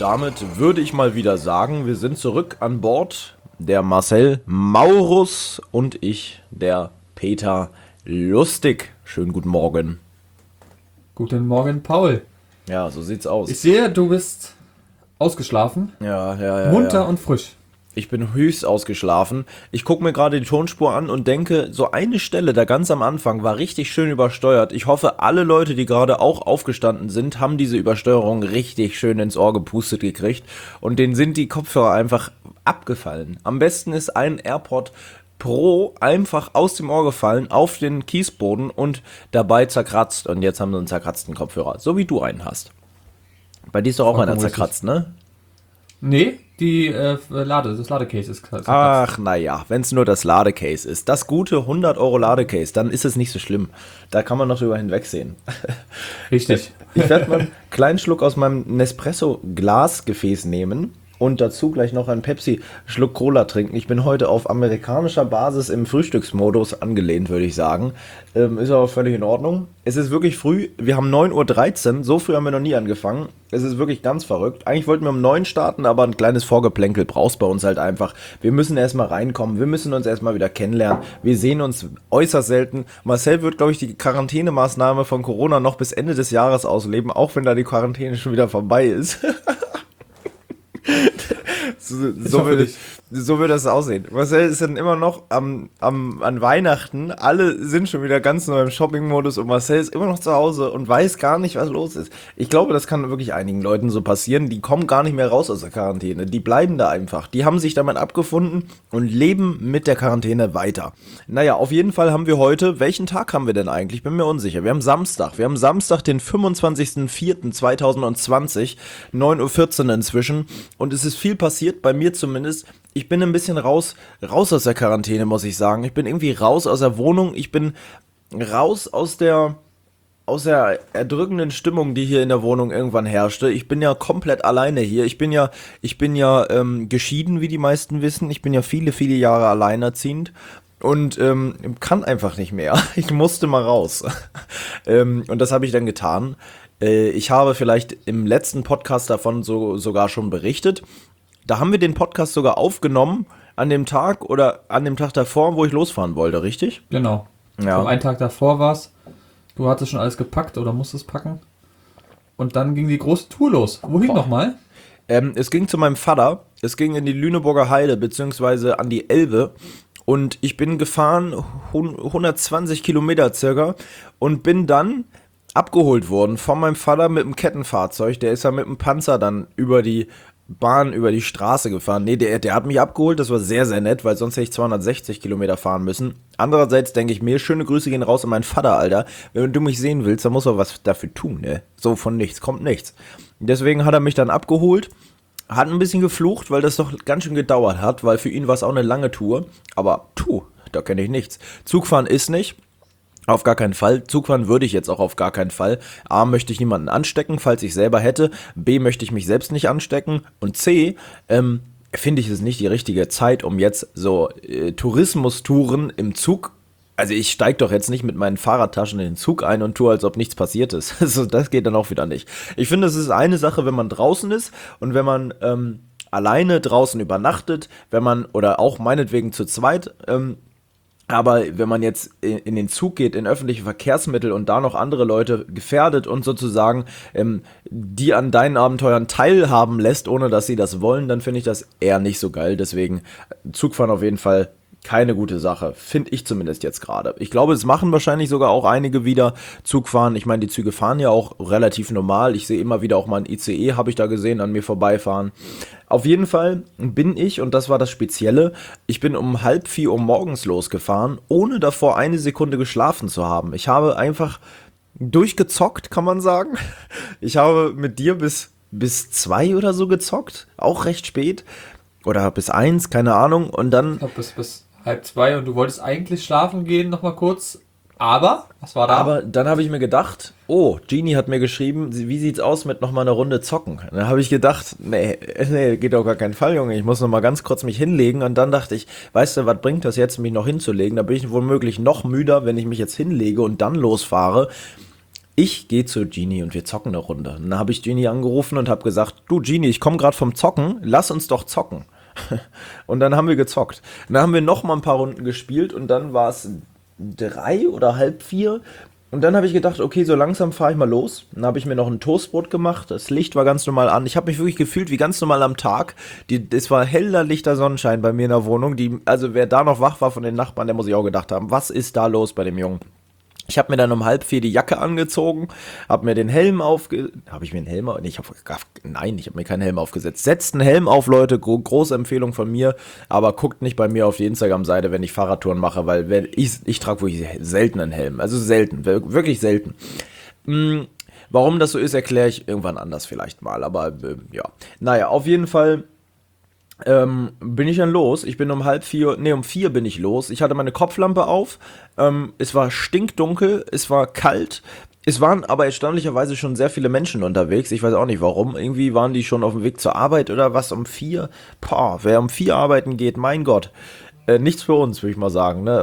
damit würde ich mal wieder sagen, wir sind zurück an Bord. Der Marcel Maurus und ich, der Peter Lustig. Schönen guten Morgen. Guten Morgen, Paul. Ja, so sieht's aus. Ich sehe, du bist ausgeschlafen, Ja. munter und frisch. Ich bin höchst ausgeschlafen. Ich gucke mir gerade die Tonspur an und denke, so eine Stelle da ganz am Anfang war richtig schön übersteuert. Ich hoffe, alle Leute, die gerade auch aufgestanden sind, haben diese Übersteuerung richtig schön ins Ohr gepustet gekriegt. Und denen sind die Kopfhörer einfach abgefallen. Am besten ist ein AirPod Pro einfach aus dem Ohr gefallen auf den Kiesboden und dabei zerkratzt. Und jetzt haben sie einen zerkratzten Kopfhörer, so wie du einen hast. Bei dir ist doch auch einer zerkratzt, ne? Nee, das Ladecase ist zerkratzt. Ach, naja, wenn es nur das Ladecase ist. Das gute 100 € Ladecase, dann ist es nicht so schlimm. Da kann man noch drüber hinwegsehen. Richtig. Ich werde mal einen kleinen Schluck aus meinem Nespresso-Glasgefäß nehmen und dazu gleich noch einen Pepsi-Schluck Cola trinken. Ich bin heute auf amerikanischer Basis im Frühstücksmodus angelehnt, würde ich sagen. Ist aber völlig in Ordnung. Es ist wirklich früh. Wir haben 9:13 Uhr. So früh haben wir noch nie angefangen. Es ist wirklich ganz verrückt. Eigentlich wollten wir um 9 starten, aber ein kleines Vorgeplänkel brauchst bei uns halt einfach. Wir müssen erstmal reinkommen. Wir müssen uns erstmal wieder kennenlernen. Wir sehen uns äußerst selten. Marcel wird, glaube ich, die Quarantänemaßnahme von Corona noch bis Ende des Jahres ausleben, auch wenn da die Quarantäne schon wieder vorbei ist. So wird das aussehen. Marcel ist dann immer noch an Weihnachten. Alle sind schon wieder ganz neu im Shopping-Modus und Marcel ist immer noch zu Hause und weiß gar nicht, was los ist. Ich glaube, das kann wirklich einigen Leuten so passieren. Die kommen gar nicht mehr raus aus der Quarantäne. Die bleiben da einfach. Die haben sich damit abgefunden und leben mit der Quarantäne weiter. Naja, auf jeden Fall haben wir heute, welchen Tag haben wir denn eigentlich? Bin mir unsicher. Wir haben Samstag. Wir haben Samstag, den 25.04.2020, 9:14 Uhr inzwischen. Und es ist viel passiert, bei mir zumindest. Ich bin ein bisschen raus aus der Quarantäne, muss ich sagen. Ich bin irgendwie raus aus der Wohnung. Ich bin raus aus der erdrückenden Stimmung, die hier in der Wohnung irgendwann herrschte. Ich bin ja komplett alleine hier. Ich bin ja geschieden, wie die meisten wissen. Ich bin ja viele, viele Jahre alleinerziehend. Und kann einfach nicht mehr. Ich musste mal raus. Und das habe ich dann getan. Ich habe vielleicht im letzten Podcast davon sogar schon berichtet. Da haben wir den Podcast sogar aufgenommen an dem Tag oder an dem Tag davor, wo ich losfahren wollte, richtig? Genau. Ja. Einen Tag davor war's. Du hattest schon alles gepackt oder musstest packen. Und dann ging die große Tour los. Wohin nochmal? Es ging zu meinem Vater. Es ging in die Lüneburger Heide, beziehungsweise an die Elbe. Und ich bin gefahren, 120 Kilometer circa, und bin dann abgeholt worden von meinem Vater mit einem Kettenfahrzeug. Der ist ja mit dem Panzer dann über die Straße gefahren. Nee, der hat mich abgeholt, das war sehr, sehr nett, weil sonst hätte ich 260 Kilometer fahren müssen. Andererseits denke ich mir, schöne Grüße gehen raus an meinen Vater, Alter. Wenn du mich sehen willst, dann musst du was dafür tun, ne? So von nichts kommt nichts. Deswegen hat er mich dann abgeholt, hat ein bisschen geflucht, weil das doch ganz schön gedauert hat, weil für ihn war es auch eine lange Tour. Aber, da kenne ich nichts. Zugfahren ist nicht. Auf gar keinen Fall. Zugfahren würde ich jetzt auch auf gar keinen Fall. A, möchte ich niemanden anstecken, falls ich selber hätte. B, möchte ich mich selbst nicht anstecken. Und C, finde ich es nicht die richtige Zeit, um jetzt so Tourismustouren im Zug. Also ich steige doch jetzt nicht mit meinen Fahrradtaschen in den Zug ein und tue, als ob nichts passiert ist. Also das geht dann auch wieder nicht. Ich finde, es ist eine Sache, wenn man draußen ist und wenn man alleine draußen übernachtet, wenn man, oder auch meinetwegen zu zweit, aber wenn man jetzt in den Zug geht, in öffentliche Verkehrsmittel und da noch andere Leute gefährdet und sozusagen die an deinen Abenteuern teilhaben lässt, ohne dass sie das wollen, dann finde ich das eher nicht so geil. Deswegen Zugfahren auf jeden Fall keine gute Sache, finde ich zumindest jetzt gerade. Ich glaube, es machen wahrscheinlich sogar auch einige wieder Zugfahren. Ich meine, die Züge fahren ja auch relativ normal. Ich sehe immer wieder auch mal ein ICE, habe ich da gesehen, an mir vorbeifahren. Auf jeden Fall bin ich, und das war das Spezielle, ich bin um 3:30 morgens losgefahren, ohne davor eine Sekunde geschlafen zu haben. Ich habe einfach durchgezockt, kann man sagen. Ich habe mit dir bis 2 oder so gezockt, auch recht spät. Oder bis 1, keine Ahnung. Und dann. Ich glaube bis 1:30 und du wolltest eigentlich schlafen gehen, nochmal kurz. Aber, was war da? Aber dann habe ich mir gedacht, Genie hat mir geschrieben, wie sieht's aus mit nochmal eine Runde zocken? Und dann habe ich gedacht, nee, geht auf gar keinen Fall, Junge, ich muss nochmal ganz kurz mich hinlegen. Und dann dachte ich, weißt du, was bringt das jetzt, mich noch hinzulegen? Da bin ich womöglich noch müder, wenn ich mich jetzt hinlege und dann losfahre. Ich gehe zu Genie und wir zocken eine Runde. Und dann habe ich Genie angerufen und habe gesagt, du Genie, ich komme gerade vom Zocken, lass uns doch zocken. Und dann haben wir gezockt. Und dann haben wir noch mal ein paar Runden gespielt und dann war es 3 oder halb 4. Und dann habe ich gedacht, okay, so langsam fahre ich mal los. Dann habe ich mir noch ein Toastbrot gemacht. Das Licht war ganz normal an. Ich habe mich wirklich gefühlt wie ganz normal am Tag. Es war heller, lichter Sonnenschein bei mir in der Wohnung. Also wer da noch wach war von den Nachbarn, der muss sich auch gedacht haben, was ist da los bei dem Jungen? Ich habe mir dann um 3:30 die Jacke angezogen, habe mir den Helm Habe ich mir einen Helm auf? Nee, nein, ich habe mir keinen Helm aufgesetzt. Setzt einen Helm auf, Leute, große Empfehlung von mir, aber guckt nicht bei mir auf die Instagram-Seite, wenn ich Fahrradtouren mache, weil ich trage wirklich selten einen Helm, also selten, wirklich selten. Warum das so ist, erkläre ich irgendwann anders vielleicht mal, aber ja. Naja, auf jeden Fall bin ich dann los. Ich bin um 3:30, nee, um 4 bin ich los. Ich hatte meine Kopflampe auf. Es war stinkdunkel, es war kalt. Es waren aber erstaunlicherweise schon sehr viele Menschen unterwegs. Ich weiß auch nicht warum. Irgendwie waren die schon auf dem Weg zur Arbeit oder was um 4. Boah, wer um 4 arbeiten geht, mein Gott. Nichts für uns, würde ich mal sagen. Ne?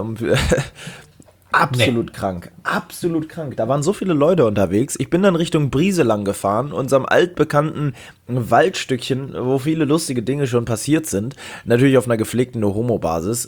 Absolut krank, absolut krank. Da waren so viele Leute unterwegs. Ich bin dann Richtung Brieselang gefahren, unserem altbekannten Waldstückchen, wo viele lustige Dinge schon passiert sind. Natürlich auf einer gepflegten No-Homo-Basis.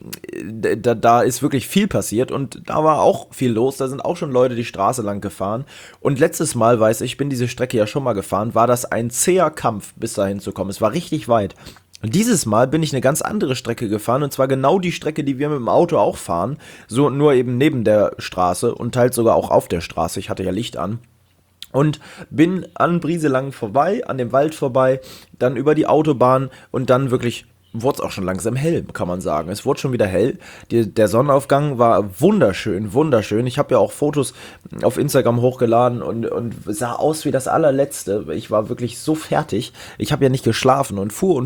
Da ist wirklich viel passiert und da war auch viel los. Da sind auch schon Leute die Straße lang gefahren. Und letztes Mal, weiß ich bin diese Strecke ja schon mal gefahren, war das ein zäher Kampf, bis dahin zu kommen. Es war richtig weit. Und dieses Mal bin ich eine ganz andere Strecke gefahren und zwar genau die Strecke, die wir mit dem Auto auch fahren, so nur eben neben der Straße und teils sogar auch auf der Straße. Ich hatte ja Licht an und bin an Brieselang vorbei, an dem Wald vorbei, dann über die Autobahn und dann wirklich wurde es auch schon langsam hell, kann man sagen. Es wurde schon wieder hell. Der Sonnenaufgang war wunderschön, wunderschön. Ich habe ja auch Fotos auf Instagram hochgeladen und sah aus wie das allerletzte. Ich war wirklich so fertig. Ich habe ja nicht geschlafen und fuhr.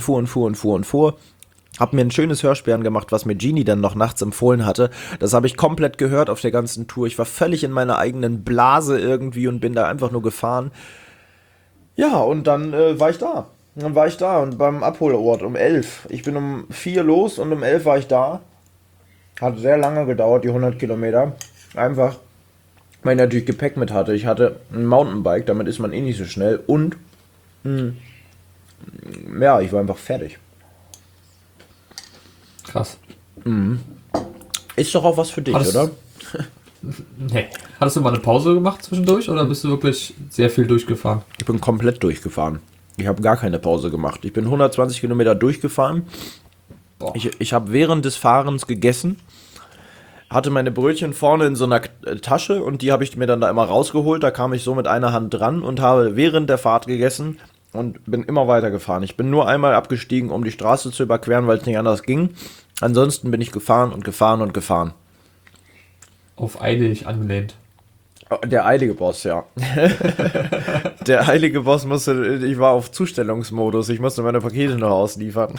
Hab mir ein schönes Hörspiel angemacht, was mir Genie dann noch nachts empfohlen hatte. Das habe ich komplett gehört auf der ganzen Tour. Ich war völlig in meiner eigenen Blase irgendwie und bin da einfach nur gefahren. Ja, und dann war ich da. Dann war ich da und beim Abholort um 11. Ich bin um 4 los und um 11 war ich da. Hat sehr lange gedauert, die 100 Kilometer. Einfach, weil ich natürlich Gepäck mit hatte. Ich hatte ein Mountainbike, damit ist man eh nicht so schnell. Und, ja, ich war einfach fertig. Krass. Ist doch auch was für dich, oder? Nee. Hattest du mal eine Pause gemacht zwischendurch oder bist du wirklich sehr viel durchgefahren? Ich bin komplett durchgefahren. Ich habe gar keine Pause gemacht. Ich bin 120 Kilometer durchgefahren. Ich habe während des Fahrens gegessen, hatte meine Brötchen vorne in so einer Tasche und die habe ich mir dann da immer rausgeholt. Da kam ich so mit einer Hand dran und habe während der Fahrt gegessen und bin immer weitergefahren. Ich bin nur einmal abgestiegen, um die Straße zu überqueren, weil es nicht anders ging. Ansonsten bin ich gefahren und gefahren und gefahren. Auf eilig angelehnt. Der eilige Boss, ja. Der eilige Boss ich war auf Zustellungsmodus, ich musste meine Pakete noch ausliefern.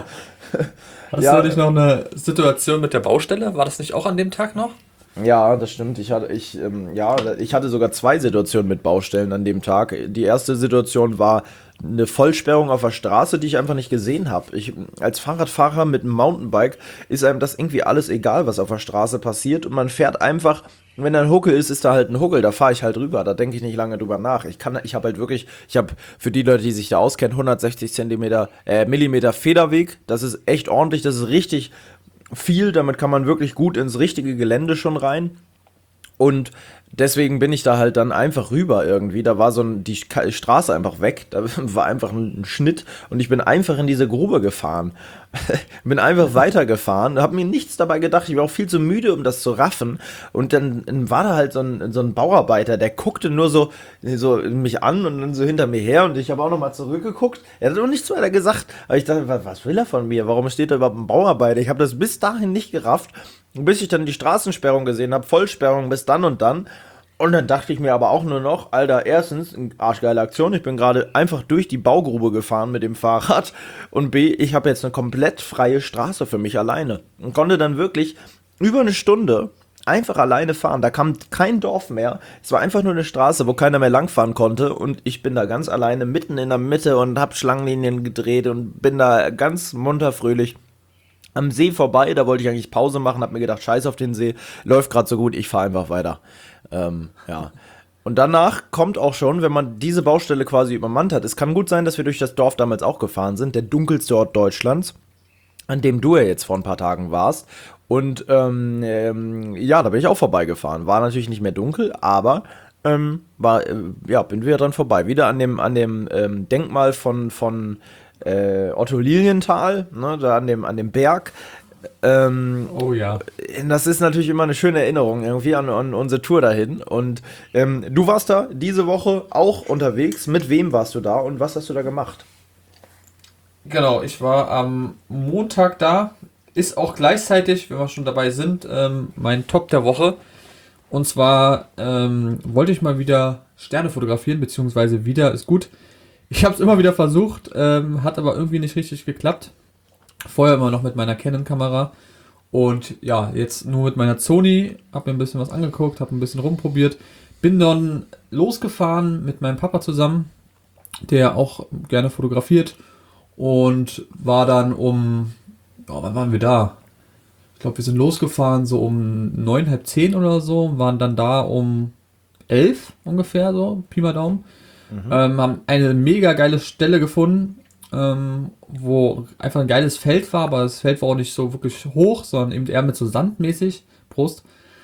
Hast du nicht noch eine Situation mit der Baustelle? War das nicht auch an dem Tag noch? Ja, das stimmt. Ich hatte sogar 2 Situationen mit Baustellen an dem Tag. Die erste Situation war eine Vollsperrung auf der Straße, die ich einfach nicht gesehen habe. Als Fahrradfahrer mit einem Mountainbike ist einem das irgendwie alles egal, was auf der Straße passiert. Und man fährt einfach, wenn da ein Huckel ist da halt ein Huckel, da fahre ich halt rüber. Da denke ich nicht lange drüber nach. Ich habe für die Leute, die sich da auskennen, 160 Millimeter Federweg. Das ist echt ordentlich, das ist richtig viel. Damit kann man wirklich gut ins richtige Gelände schon rein. Und deswegen bin ich da halt dann einfach rüber irgendwie. Da war die Straße einfach weg. Da war einfach ein Schnitt und ich bin einfach in diese Grube gefahren. Bin einfach weitergefahren, habe mir nichts dabei gedacht. Ich war auch viel zu müde, um das zu raffen. Und dann war da halt so ein Bauarbeiter, der guckte nur so mich an und dann so hinter mir her. Und ich habe auch nochmal zurückgeguckt. Er hat auch nichts weiter gesagt. Aber ich dachte, was will er von mir? Warum steht da überhaupt ein Bauarbeiter? Ich habe das bis dahin nicht gerafft. Bis ich dann die Straßensperrung gesehen habe, Vollsperrung bis dann und dann. Und dann dachte ich mir aber auch nur noch, Alter, erstens, eine arschgeile Aktion, ich bin gerade einfach durch die Baugrube gefahren mit dem Fahrrad und B, ich habe jetzt eine komplett freie Straße für mich alleine und konnte dann wirklich über eine Stunde einfach alleine fahren. Da kam kein Dorf mehr, es war einfach nur eine Straße, wo keiner mehr langfahren konnte und ich bin da ganz alleine mitten in der Mitte und habe Schlangenlinien gedreht und bin da ganz munter fröhlich am See vorbei. Da wollte ich eigentlich Pause machen, habe mir gedacht, scheiß auf den See, läuft gerade so gut, ich fahre einfach weiter. Ja, Und danach kommt auch schon, wenn man diese Baustelle quasi übermannt hat, es kann gut sein, dass wir durch das Dorf damals auch gefahren sind, der dunkelste Ort Deutschlands, an dem du ja jetzt vor ein paar Tagen warst. Und ja, da bin ich auch vorbeigefahren. War natürlich nicht mehr dunkel, aber bin wieder dran vorbei. Wieder an dem Denkmal von Otto Lilienthal, ne, da an dem Berg. Oh ja. Das ist natürlich immer eine schöne Erinnerung irgendwie an unsere Tour dahin. Und du warst da diese Woche auch unterwegs. Mit wem warst du da und was hast du da gemacht? Genau, ich war am Montag da. Ist auch gleichzeitig, wenn wir schon dabei sind, mein Top der Woche. Und zwar wollte ich mal wieder Sterne fotografieren, beziehungsweise wieder ist gut. Ich habe es immer wieder versucht, hat aber irgendwie nicht richtig geklappt. Vorher immer noch mit meiner Canon-Kamera und ja, jetzt nur mit meiner Sony. Hab mir ein bisschen was angeguckt, habe ein bisschen rumprobiert. Bin dann losgefahren mit meinem Papa zusammen, der auch gerne fotografiert und war dann wann waren wir da? Ich glaube, wir sind losgefahren so um 9, halb 10 oder so, waren dann da um 11 ungefähr, so, Pi mal Daumen. Haben eine mega geile Stelle gefunden, wo einfach ein geiles Feld war, aber das Feld war auch nicht so wirklich hoch, sondern eben eher mit so sandmäßig. Prost.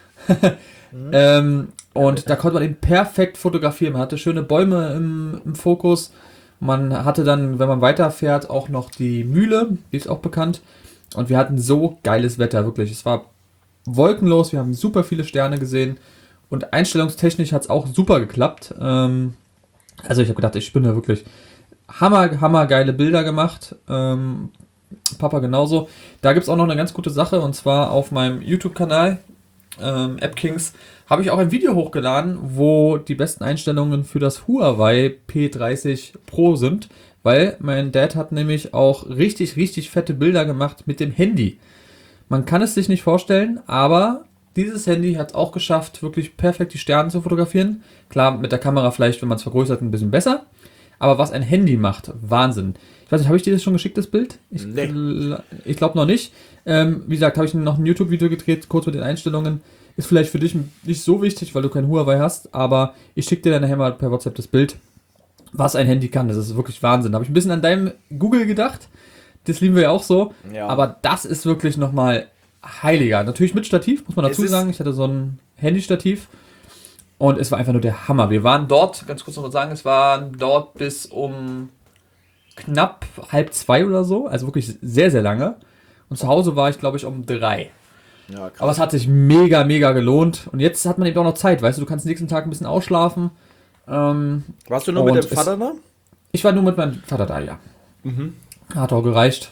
Und da konnte man eben perfekt fotografieren. Man hatte schöne Bäume im Fokus. Man hatte dann, wenn man weiterfährt, auch noch die Mühle, die ist auch bekannt. Und wir hatten so geiles Wetter, wirklich. Es war wolkenlos, wir haben super viele Sterne gesehen. Und einstellungstechnisch hat es auch super geklappt. Also ich habe gedacht, ich spinne wirklich. Hammer geile Bilder gemacht. Papa genauso. Da gibt es auch noch eine ganz gute Sache, und zwar auf meinem YouTube-Kanal AppKings habe ich auch ein Video hochgeladen, wo die besten Einstellungen für das Huawei P30 Pro sind, weil mein Dad hat nämlich auch richtig fette Bilder gemacht mit dem Handy. Man kann es sich nicht vorstellen, aber dieses Handy hat es auch geschafft, wirklich perfekt die Sterne zu fotografieren. Klar, mit der Kamera vielleicht, wenn man es vergrößert, ein bisschen besser. Aber was ein Handy macht, Wahnsinn. Ich weiß nicht, habe ich dir das schon geschickt, das Bild? Ich glaube noch nicht. Wie gesagt, habe ich noch ein YouTube-Video gedreht, kurz mit den Einstellungen. Ist vielleicht für dich nicht so wichtig, weil du kein Huawei hast, aber ich schicke dir dann nachher mal per WhatsApp das Bild, was ein Handy kann. Das ist wirklich Wahnsinn. Da habe ich ein bisschen an deinem Google gedacht. Das lieben wir ja auch so. Ja. Aber das ist wirklich nochmal heiliger. Natürlich mit Stativ, muss man dazu sagen. Ich hatte so ein Handy-Stativ. Und es war einfach nur der Hammer. Wir waren dort, ganz kurz noch mal sagen, es waren dort bis um knapp 1:30 oder so. Also wirklich sehr, sehr lange. Und zu Hause war ich, glaube ich, um 3. Ja, krass. Aber es hat sich mega gelohnt. Und jetzt hat man eben auch noch Zeit, weißt du, du kannst nächsten Tag ein bisschen ausschlafen. Warst du nur mit dem Vater da? Ich war nur mit meinem Vater da, ja. Hat auch gereicht.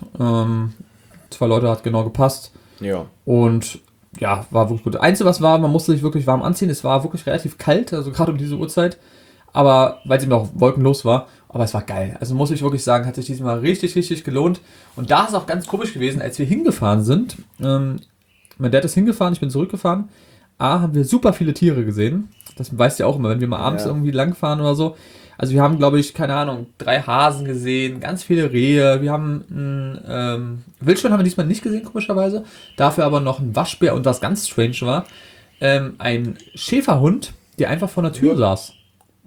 2 Leute hat genau gepasst. Ja. Und ja, war wirklich gut. Einzige, was war, man musste sich wirklich warm anziehen. Es war wirklich relativ kalt, also gerade um diese Uhrzeit. Aber, weil es eben auch wolkenlos war. Aber es war geil. Also muss ich wirklich sagen, hat sich diesmal richtig gelohnt. Und da ist es auch ganz komisch gewesen, als wir hingefahren sind. Mein Dad ist hingefahren, ich bin zurückgefahren. Haben wir super viele Tiere gesehen. Das weißt du ja auch immer, wenn wir mal abends irgendwie langfahren oder so. Also wir haben, glaube ich, keine Ahnung, 3 Hasen gesehen, ganz viele Rehe. Wir haben Wildschwein haben wir diesmal nicht gesehen, komischerweise. Dafür aber noch ein Waschbär und was ganz strange war, ein Schäferhund, der einfach vor der Tür saß.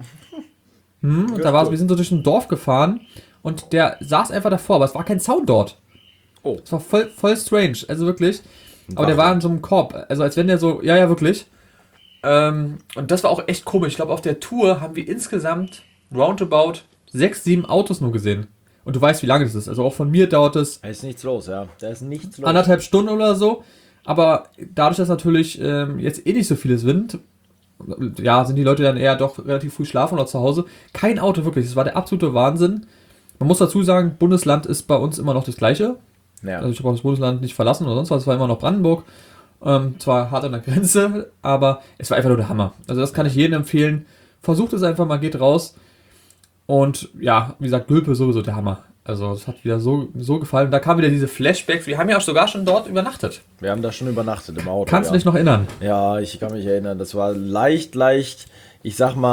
Und da war, wir sind so durch ein Dorf gefahren und der saß einfach davor, aber es war kein Zaun dort. Oh. Es war voll strange, also wirklich. Aber der war in so einem Korb, also als wenn der so, ja wirklich. Und das war auch echt komisch. Ich glaube, auf der Tour haben wir insgesamt roundabout 6, 7 Autos nur gesehen. Und du weißt, wie lange das ist. Also auch von mir dauert es... Da ist nichts los, ja. Da ist nichts los. 1,5 Stunden oder so. Aber dadurch, dass natürlich jetzt nicht so viel Wind, ja, sind die Leute dann eher doch relativ früh schlafen oder zu Hause. Kein Auto, wirklich. Das war der absolute Wahnsinn. Man muss dazu sagen, Bundesland ist bei uns immer noch das Gleiche. Ja. Also ich habe auch das Bundesland nicht verlassen oder sonst was. Es war immer noch Brandenburg. Zwar hart an der Grenze, aber es war einfach nur der Hammer. Also das kann ich jedem empfehlen. Versucht es einfach mal, geht raus. Und ja, wie gesagt, Gülpe sowieso der Hammer. Also es hat wieder so gefallen. Und da kamen wieder diese Flashbacks. Wir haben ja auch sogar schon dort übernachtet. Wir haben da schon übernachtet im Auto. Kannst du dich noch erinnern? Ja, ich kann mich erinnern. Das war leicht, ich sag mal,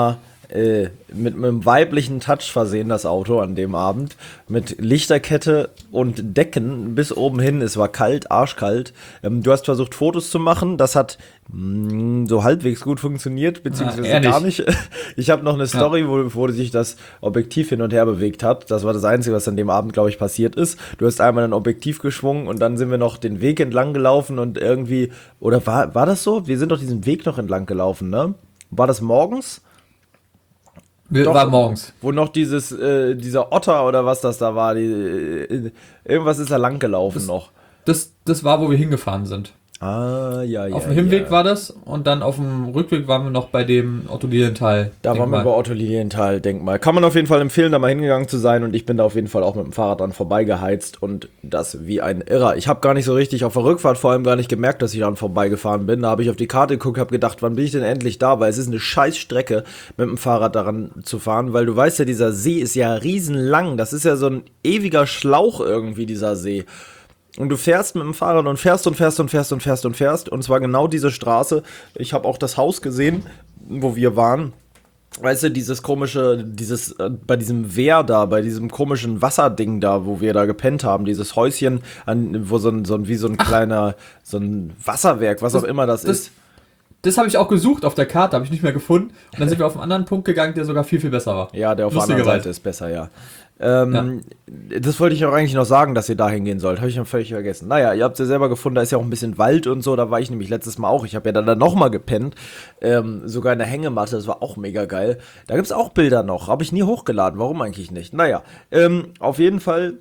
mit einem weiblichen Touch versehen, das Auto an dem Abend. Mit Lichterkette und Decken bis oben hin. Es war kalt, arschkalt. Du hast versucht, Fotos zu machen. Das hat so halbwegs gut funktioniert, beziehungsweise gar nicht. Ich habe noch eine Story, wo sich das Objektiv hin und her bewegt hat. Das war das Einzige, was an dem Abend, glaube ich, passiert ist. Du hast einmal ein Objektiv geschwungen und dann sind wir noch den Weg entlang gelaufen und irgendwie, oder war das so? Wir sind doch diesen Weg noch entlang gelaufen, ne? War das morgens? War morgens. Wo noch dieser Otter oder was das da war, irgendwas ist da lang gelaufen noch. Das war, wo wir hingefahren sind. Ah, ja. Auf dem Hinweg war das und dann auf dem Rückweg waren wir noch bei dem Otto Lilienthal. Da waren wir bei Otto Lilienthal Denkmal. Kann man auf jeden Fall empfehlen, da mal hingegangen zu sein, und ich bin da auf jeden Fall auch mit dem Fahrrad dran vorbeigeheizt und das wie ein Irrer. Ich habe gar nicht so richtig auf der Rückfahrt vor allem gar nicht gemerkt, dass ich dran vorbeigefahren bin. Da habe ich auf die Karte geguckt, habe gedacht, wann bin ich denn endlich da, weil es ist eine scheiß Strecke mit dem Fahrrad daran zu fahren, weil du weißt ja, dieser See ist ja riesenlang. Das ist ja so ein ewiger Schlauch irgendwie, dieser See. Und du fährst mit dem Fahrrad und fährst. Und zwar genau diese Straße. Ich habe auch das Haus gesehen, wo wir waren. Weißt du, bei diesem Wehr da, bei diesem komischen Wasserding da, wo wir da gepennt haben, dieses Häuschen, wo so ein kleiner, so ein Wasserwerk, was auch immer das ist. Das habe ich auch gesucht auf der Karte, habe ich nicht mehr gefunden. Und dann sind wir auf einen anderen Punkt gegangen, der sogar viel, viel besser war. Ja, der auf der anderen Seite ist besser, ja. Das wollte ich auch eigentlich noch sagen, dass ihr da hingehen sollt. Habe ich ja völlig vergessen. Naja, ihr habt es ja selber gefunden, da ist ja auch ein bisschen Wald und so. Da war ich nämlich letztes Mal auch. Ich habe ja dann nochmal gepennt. Sogar in der Hängematte, das war auch mega geil. Da gibt es auch Bilder noch. Habe ich nie hochgeladen. Warum eigentlich nicht? Naja, auf jeden Fall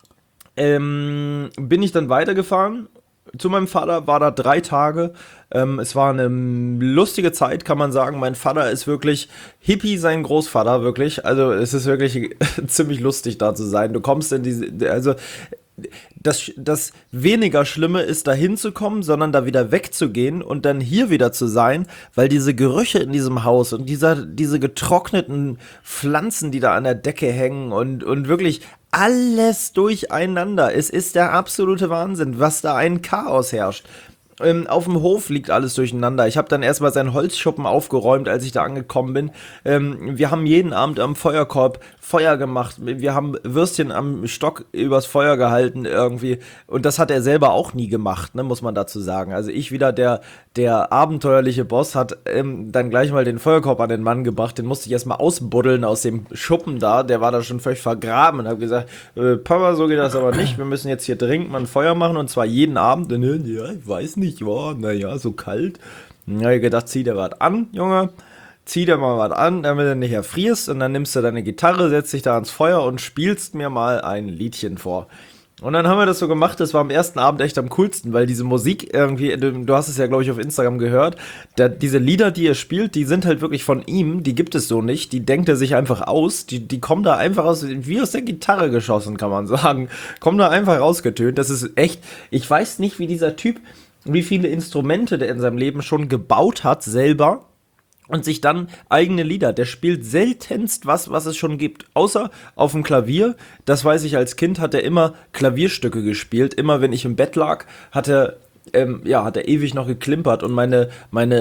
bin ich dann weitergefahren zu meinem Vater, war da 3 Tage. Es war eine lustige Zeit, kann man sagen. Mein Vater ist wirklich Hippie, sein Großvater, wirklich. Also es ist wirklich ziemlich lustig, da zu sein. Du kommst in also das weniger Schlimme ist, da hinzukommen, sondern da wieder wegzugehen und dann hier wieder zu sein, weil diese Gerüche in diesem Haus und diese getrockneten Pflanzen, die da an der Decke hängen und wirklich alles durcheinander. Es ist der absolute Wahnsinn, was da ein Chaos herrscht. Auf dem Hof liegt alles durcheinander. Ich habe dann erstmal seinen Holzschuppen aufgeräumt, als ich da angekommen bin. Wir haben jeden Abend am Feuerkorb Feuer gemacht. Wir haben Würstchen am Stock übers Feuer gehalten irgendwie. Und das hat er selber auch nie gemacht, ne, muss man dazu sagen. Also ich wieder, der abenteuerliche Boss, hat dann gleich mal den Feuerkorb an den Mann gebracht. Den musste ich erstmal ausbuddeln aus dem Schuppen da. Der war da schon völlig vergraben und habe gesagt, Papa, so geht das aber nicht. Wir müssen jetzt hier dringend mal ein Feuer machen und zwar jeden Abend. Und, ja, ich weiß nicht, ja, naja, so kalt. Dann habe ich gedacht, zieh dir was an, Junge. Zieh dir mal was an, damit du nicht erfrierst. Und dann nimmst du deine Gitarre, setzt dich da ans Feuer und spielst mir mal ein Liedchen vor. Und dann haben wir das so gemacht, das war am ersten Abend echt am coolsten, weil diese Musik irgendwie, du hast es ja, glaube ich, auf Instagram gehört, diese Lieder, die er spielt, die sind halt wirklich von ihm, die gibt es so nicht, die denkt er sich einfach aus, die kommen da einfach wie aus der Gitarre geschossen, kann man sagen, kommen da einfach rausgetönt, das ist echt, ich weiß nicht, wie viele Instrumente der in seinem Leben schon gebaut hat, selber, und sich dann eigene Lieder. Der spielt seltenst was es schon gibt. Außer auf dem Klavier. Das weiß ich, als Kind hat er immer Klavierstücke gespielt. Immer wenn ich im Bett lag, hat er ewig noch geklimpert. Und meine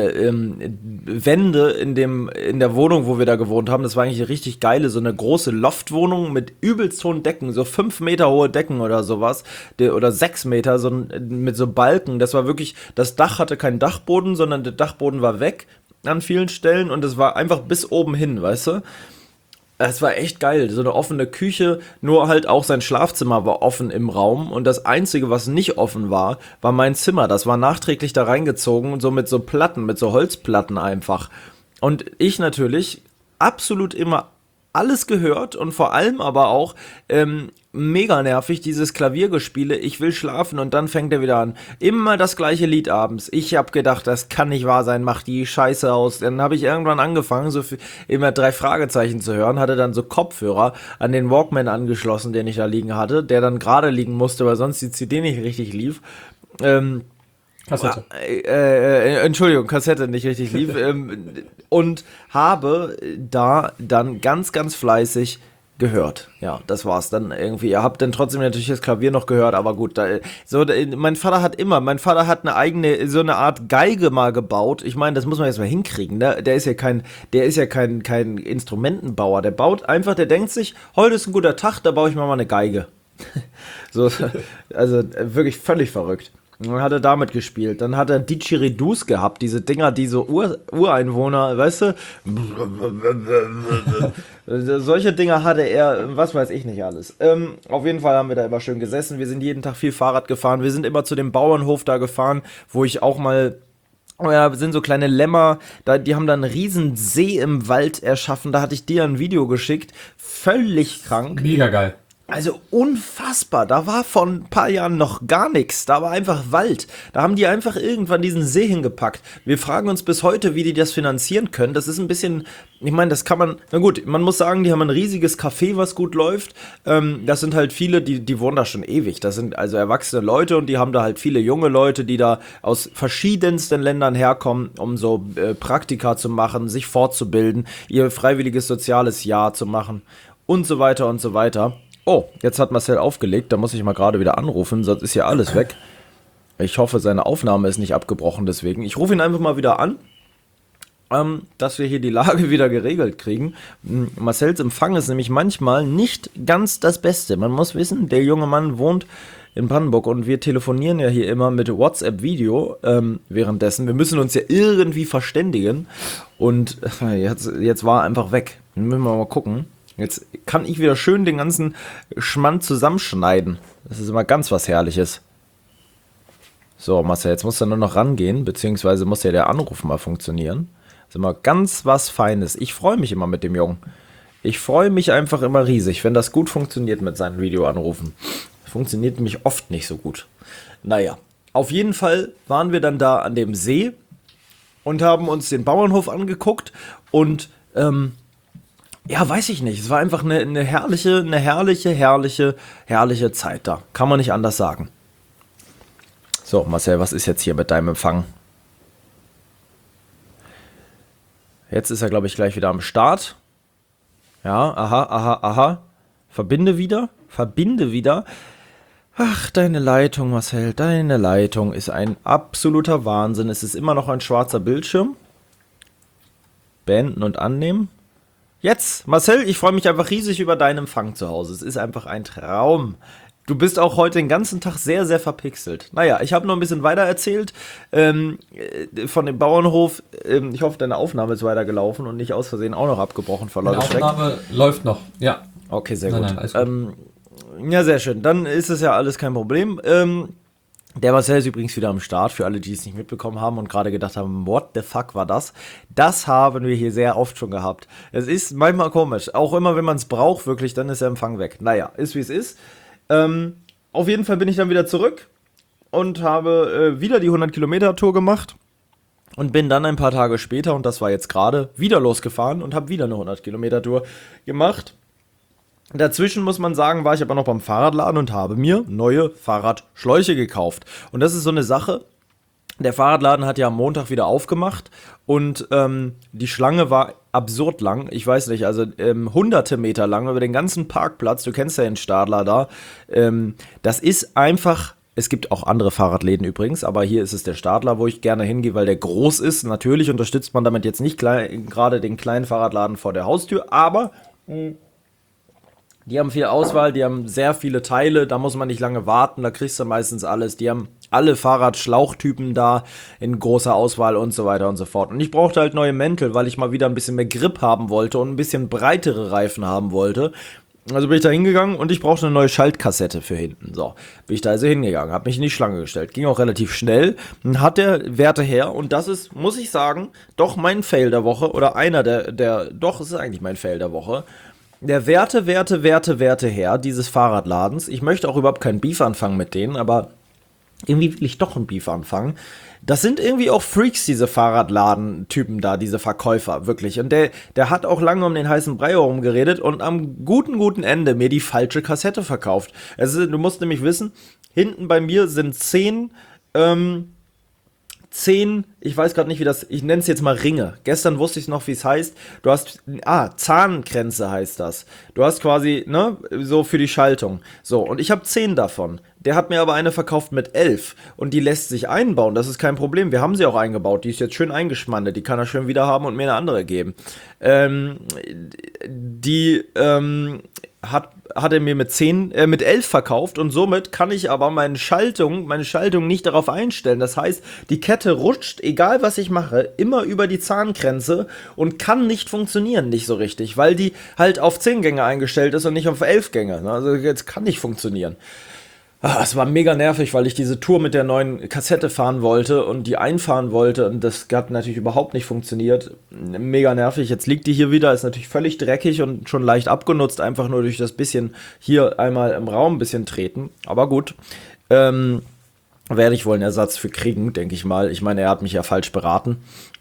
Wände in der Wohnung, wo wir da gewohnt haben, das war eigentlich eine richtig geile, so eine große Loftwohnung mit übelst hohen Decken, so 5 Meter hohe Decken oder sowas. Oder 6 Meter, mit so Balken. Das war wirklich, das Dach hatte keinen Dachboden, sondern der Dachboden war weg an vielen Stellen und es war einfach bis oben hin, weißt du? Es war echt geil, so eine offene Küche, nur halt auch sein Schlafzimmer war offen im Raum und das Einzige, was nicht offen war, war mein Zimmer. Das war nachträglich da reingezogen, so mit so Platten, mit so Holzplatten einfach. Und ich natürlich absolut immer alles gehört und vor allem aber auch mega nervig, dieses Klaviergespiele, ich will schlafen und dann fängt er wieder an. Immer das gleiche Lied abends. Ich hab gedacht, das kann nicht wahr sein, mach die Scheiße aus. Dann habe ich irgendwann angefangen, immer 3 Fragezeichen zu hören, hatte dann so Kopfhörer an den Walkman angeschlossen, den ich da liegen hatte, der dann gerade liegen musste, weil sonst die CD nicht richtig lief. Kassette. Entschuldigung, Kassette nicht richtig lief. Und habe da dann ganz, ganz fleißig gehört. Ja, das war's dann irgendwie. Ihr habt dann trotzdem natürlich das Klavier noch gehört, aber gut. Mein Vater hat eine eigene, so eine Art Geige mal gebaut. Ich meine, das muss man jetzt mal hinkriegen, ne? Der ist ja kein Instrumentenbauer. Der denkt sich, heute ist ein guter Tag, da baue ich mir mal eine Geige. So, also wirklich völlig verrückt. Und dann hat er damit gespielt. Dann hat er Didgeridoos gehabt, diese Dinger, die so Ureinwohner, weißt du? Solche Dinger hatte er, was weiß ich nicht alles. Auf jeden Fall haben wir da immer schön gesessen. Wir sind jeden Tag viel Fahrrad gefahren. Wir sind immer zu dem Bauernhof da gefahren, wo ich auch mal. Oh ja, sind so kleine Lämmer, die haben da einen riesen See im Wald erschaffen. Da hatte ich dir ein Video geschickt. Völlig krank. Mega geil. Also unfassbar, da war vor ein paar Jahren noch gar nichts, da war einfach Wald. Da haben die einfach irgendwann diesen See hingepackt. Wir fragen uns bis heute, wie die das finanzieren können. Das ist ein bisschen, ich meine, das kann man, na gut, man muss sagen, die haben ein riesiges Café, was gut läuft. Das sind halt viele, die wohnen da schon ewig. Das sind also erwachsene Leute und die haben da halt viele junge Leute, die da aus verschiedensten Ländern herkommen, um so Praktika zu machen, sich fortzubilden, ihr freiwilliges soziales Jahr zu machen und so weiter und so weiter. Oh, jetzt hat Marcel aufgelegt, da muss ich mal gerade wieder anrufen, sonst ist hier alles weg. Ich hoffe, seine Aufnahme ist nicht abgebrochen deswegen. Ich rufe ihn einfach mal wieder an, dass wir hier die Lage wieder geregelt kriegen. Marcels Empfang ist nämlich manchmal nicht ganz das Beste. Man muss wissen, der junge Mann wohnt in Brandenburg und wir telefonieren ja hier immer mit WhatsApp-Video währenddessen. Wir müssen uns ja irgendwie verständigen und jetzt war er einfach weg. Dann müssen wir mal gucken. Jetzt kann ich wieder schön den ganzen Schmand zusammenschneiden. Das ist immer ganz was Herrliches. So, Marcel, jetzt muss er nur noch rangehen, beziehungsweise muss ja der Anruf mal funktionieren. Das ist immer ganz was Feines. Ich freue mich immer mit dem Jungen. Ich freue mich einfach immer riesig, wenn das gut funktioniert mit seinen Videoanrufen. Funktioniert nämlich oft nicht so gut. Naja, auf jeden Fall waren wir dann da an dem See und haben uns den Bauernhof angeguckt und ja, weiß ich nicht. Es war einfach eine herrliche Zeit da. Kann man nicht anders sagen. So, Marcel, was ist jetzt hier mit deinem Empfang? Jetzt ist er, glaube ich, gleich wieder am Start. Ja, aha. Verbinde wieder. Ach, deine Leitung, Marcel, deine Leitung ist ein absoluter Wahnsinn. Es ist immer noch ein schwarzer Bildschirm. Beenden und annehmen. Jetzt, Marcel, ich freue mich einfach riesig über deinen Empfang zu Hause. Es ist einfach ein Traum. Du bist auch heute den ganzen Tag sehr, sehr verpixelt. Naja, ich habe noch ein bisschen weiter erzählt von dem Bauernhof. Ich hoffe, deine Aufnahme ist weitergelaufen und nicht aus Versehen auch noch abgebrochen vor lauter Schreck. Die Aufnahme läuft noch, ja. Okay, sehr Nein, gut. Gut. Ja, sehr schön. Dann ist es ja alles kein Problem. Der Marcel ist übrigens wieder am Start, für alle, die es nicht mitbekommen haben und gerade gedacht haben, what the fuck war das? Das haben wir hier sehr oft schon gehabt. Es ist manchmal komisch, auch immer wenn man es braucht, wirklich, dann ist der Empfang weg. Naja, ist wie es ist. Auf jeden Fall bin ich dann wieder zurück und habe wieder die 100-Kilometer-Tour gemacht und bin dann ein paar Tage später, und das war jetzt gerade, wieder losgefahren und habe wieder eine 100-Kilometer-Tour gemacht. Dazwischen, muss man sagen, war ich aber noch beim Fahrradladen und habe mir neue Fahrradschläuche gekauft. Und das ist so eine Sache, der Fahrradladen hat ja am Montag wieder aufgemacht und die Schlange war absurd lang. Ich weiß nicht, also hunderte Meter lang über den ganzen Parkplatz. Du kennst ja den Stadler da. Das ist einfach... Es gibt auch andere Fahrradläden übrigens, aber hier ist es der Stadler, wo ich gerne hingehe, weil der groß ist. Natürlich unterstützt man damit jetzt nicht gerade den kleinen Fahrradladen vor der Haustür, aber... Die haben viel Auswahl, die haben sehr viele Teile, da muss man nicht lange warten, da kriegst du meistens alles. Die haben alle Fahrradschlauchtypen da in großer Auswahl und so weiter und so fort. Und ich brauchte halt neue Mäntel, weil ich mal wieder ein bisschen mehr Grip haben wollte und ein bisschen breitere Reifen haben wollte. Also bin ich da hingegangen und ich brauchte eine neue Schaltkassette für hinten. So, bin ich da also hingegangen, habe mich in die Schlange gestellt. Ging auch relativ schnell, hat der Werte her und das ist, muss ich sagen, doch mein Fail der Woche oder einer doch, es ist eigentlich mein Fail der Woche. Der Werte her dieses Fahrradladens. Ich möchte auch überhaupt keinen Beef anfangen mit denen, aber irgendwie will ich doch einen Beef anfangen. Das sind irgendwie auch Freaks, diese Fahrradladen-Typen da, diese Verkäufer, wirklich. Und der hat auch lange um den heißen Brei herum geredet und am guten Ende mir die falsche Kassette verkauft. Also, du musst nämlich wissen, hinten bei mir sind 10 10, ich weiß gerade nicht, wie das, ich nenne es jetzt mal Ringe. Gestern wusste ich noch, wie es heißt. Du hast, Zahnkränze heißt das. Du hast quasi, ne, so für die Schaltung. So, und ich habe 10 davon. Der hat mir aber eine verkauft mit 11 und die lässt sich einbauen, das ist kein Problem. Wir haben sie auch eingebaut, die ist jetzt schön eingeschmandet, die kann er schön wieder haben und mir eine andere geben. Hat er mir mit 11 verkauft und somit kann ich aber meine Schaltung nicht darauf einstellen. Das heißt, die Kette rutscht, egal was ich mache, immer über die Zahngrenze und kann nicht funktionieren, nicht so richtig, weil die halt auf 10 Gänge eingestellt ist und nicht auf 11 Gänge. Also jetzt kann nicht funktionieren. Es war mega nervig, weil ich diese Tour mit der neuen Kassette fahren wollte und die einfahren wollte und das hat natürlich überhaupt nicht funktioniert. Mega nervig. Jetzt liegt die hier wieder, ist natürlich völlig dreckig und schon leicht abgenutzt, einfach nur durch das bisschen hier einmal im Raum ein bisschen treten. Aber gut, werde ich wohl einen Ersatz für kriegen, denke ich mal. Ich meine, er hat mich ja falsch beraten.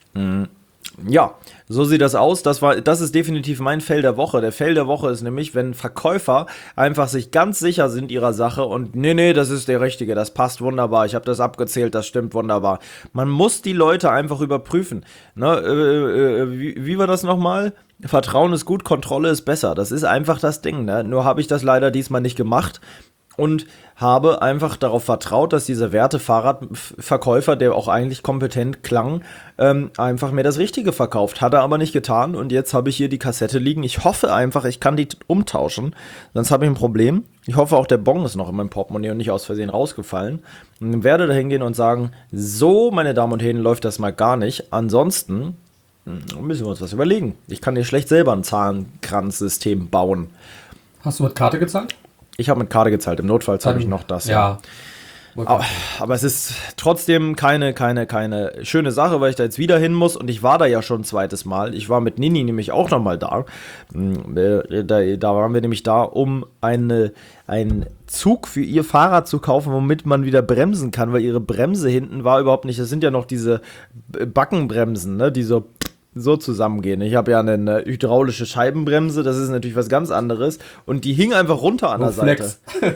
Ja, so sieht das aus. Das ist definitiv mein Fail der Woche. Der Fail der Woche ist nämlich, wenn Verkäufer einfach sich ganz sicher sind ihrer Sache und nee, das ist der Richtige, das passt wunderbar, ich habe das abgezählt, das stimmt wunderbar. Man muss die Leute einfach überprüfen. Ne? Wie war das nochmal? Vertrauen ist gut, Kontrolle ist besser. Das ist einfach das Ding. Ne? Nur habe ich das leider diesmal nicht gemacht. Und habe einfach darauf vertraut, dass dieser Fahrradverkäufer, der auch eigentlich kompetent klang, einfach mir das Richtige verkauft. Hat er aber nicht getan und jetzt habe ich hier die Kassette liegen. Ich hoffe einfach, ich kann die umtauschen, sonst habe ich ein Problem. Ich hoffe auch, der Bon ist noch in meinem Portemonnaie und nicht aus Versehen rausgefallen. Und werde da hingehen und sagen, so, meine Damen und Herren, läuft das mal gar nicht. Ansonsten müssen wir uns was überlegen. Ich kann hier schlecht selber ein Zahnkranzsystem bauen. Hast du mit Karte gezahlt? Ich habe mit Karte gezahlt, im Notfall habe ich noch das. Ja. Aber es ist trotzdem keine schöne Sache, weil ich da jetzt wieder hin muss und ich war da ja schon ein zweites Mal. Ich war mit Nini nämlich auch nochmal da. Da waren wir nämlich da, um einen Zug für ihr Fahrrad zu kaufen, womit man wieder bremsen kann, weil ihre Bremse hinten war überhaupt nicht, das sind ja noch diese Backenbremsen, ne, die so zusammengehen. Ich habe ja eine hydraulische Scheibenbremse, das ist natürlich was ganz anderes und die hing einfach runter an der Seite.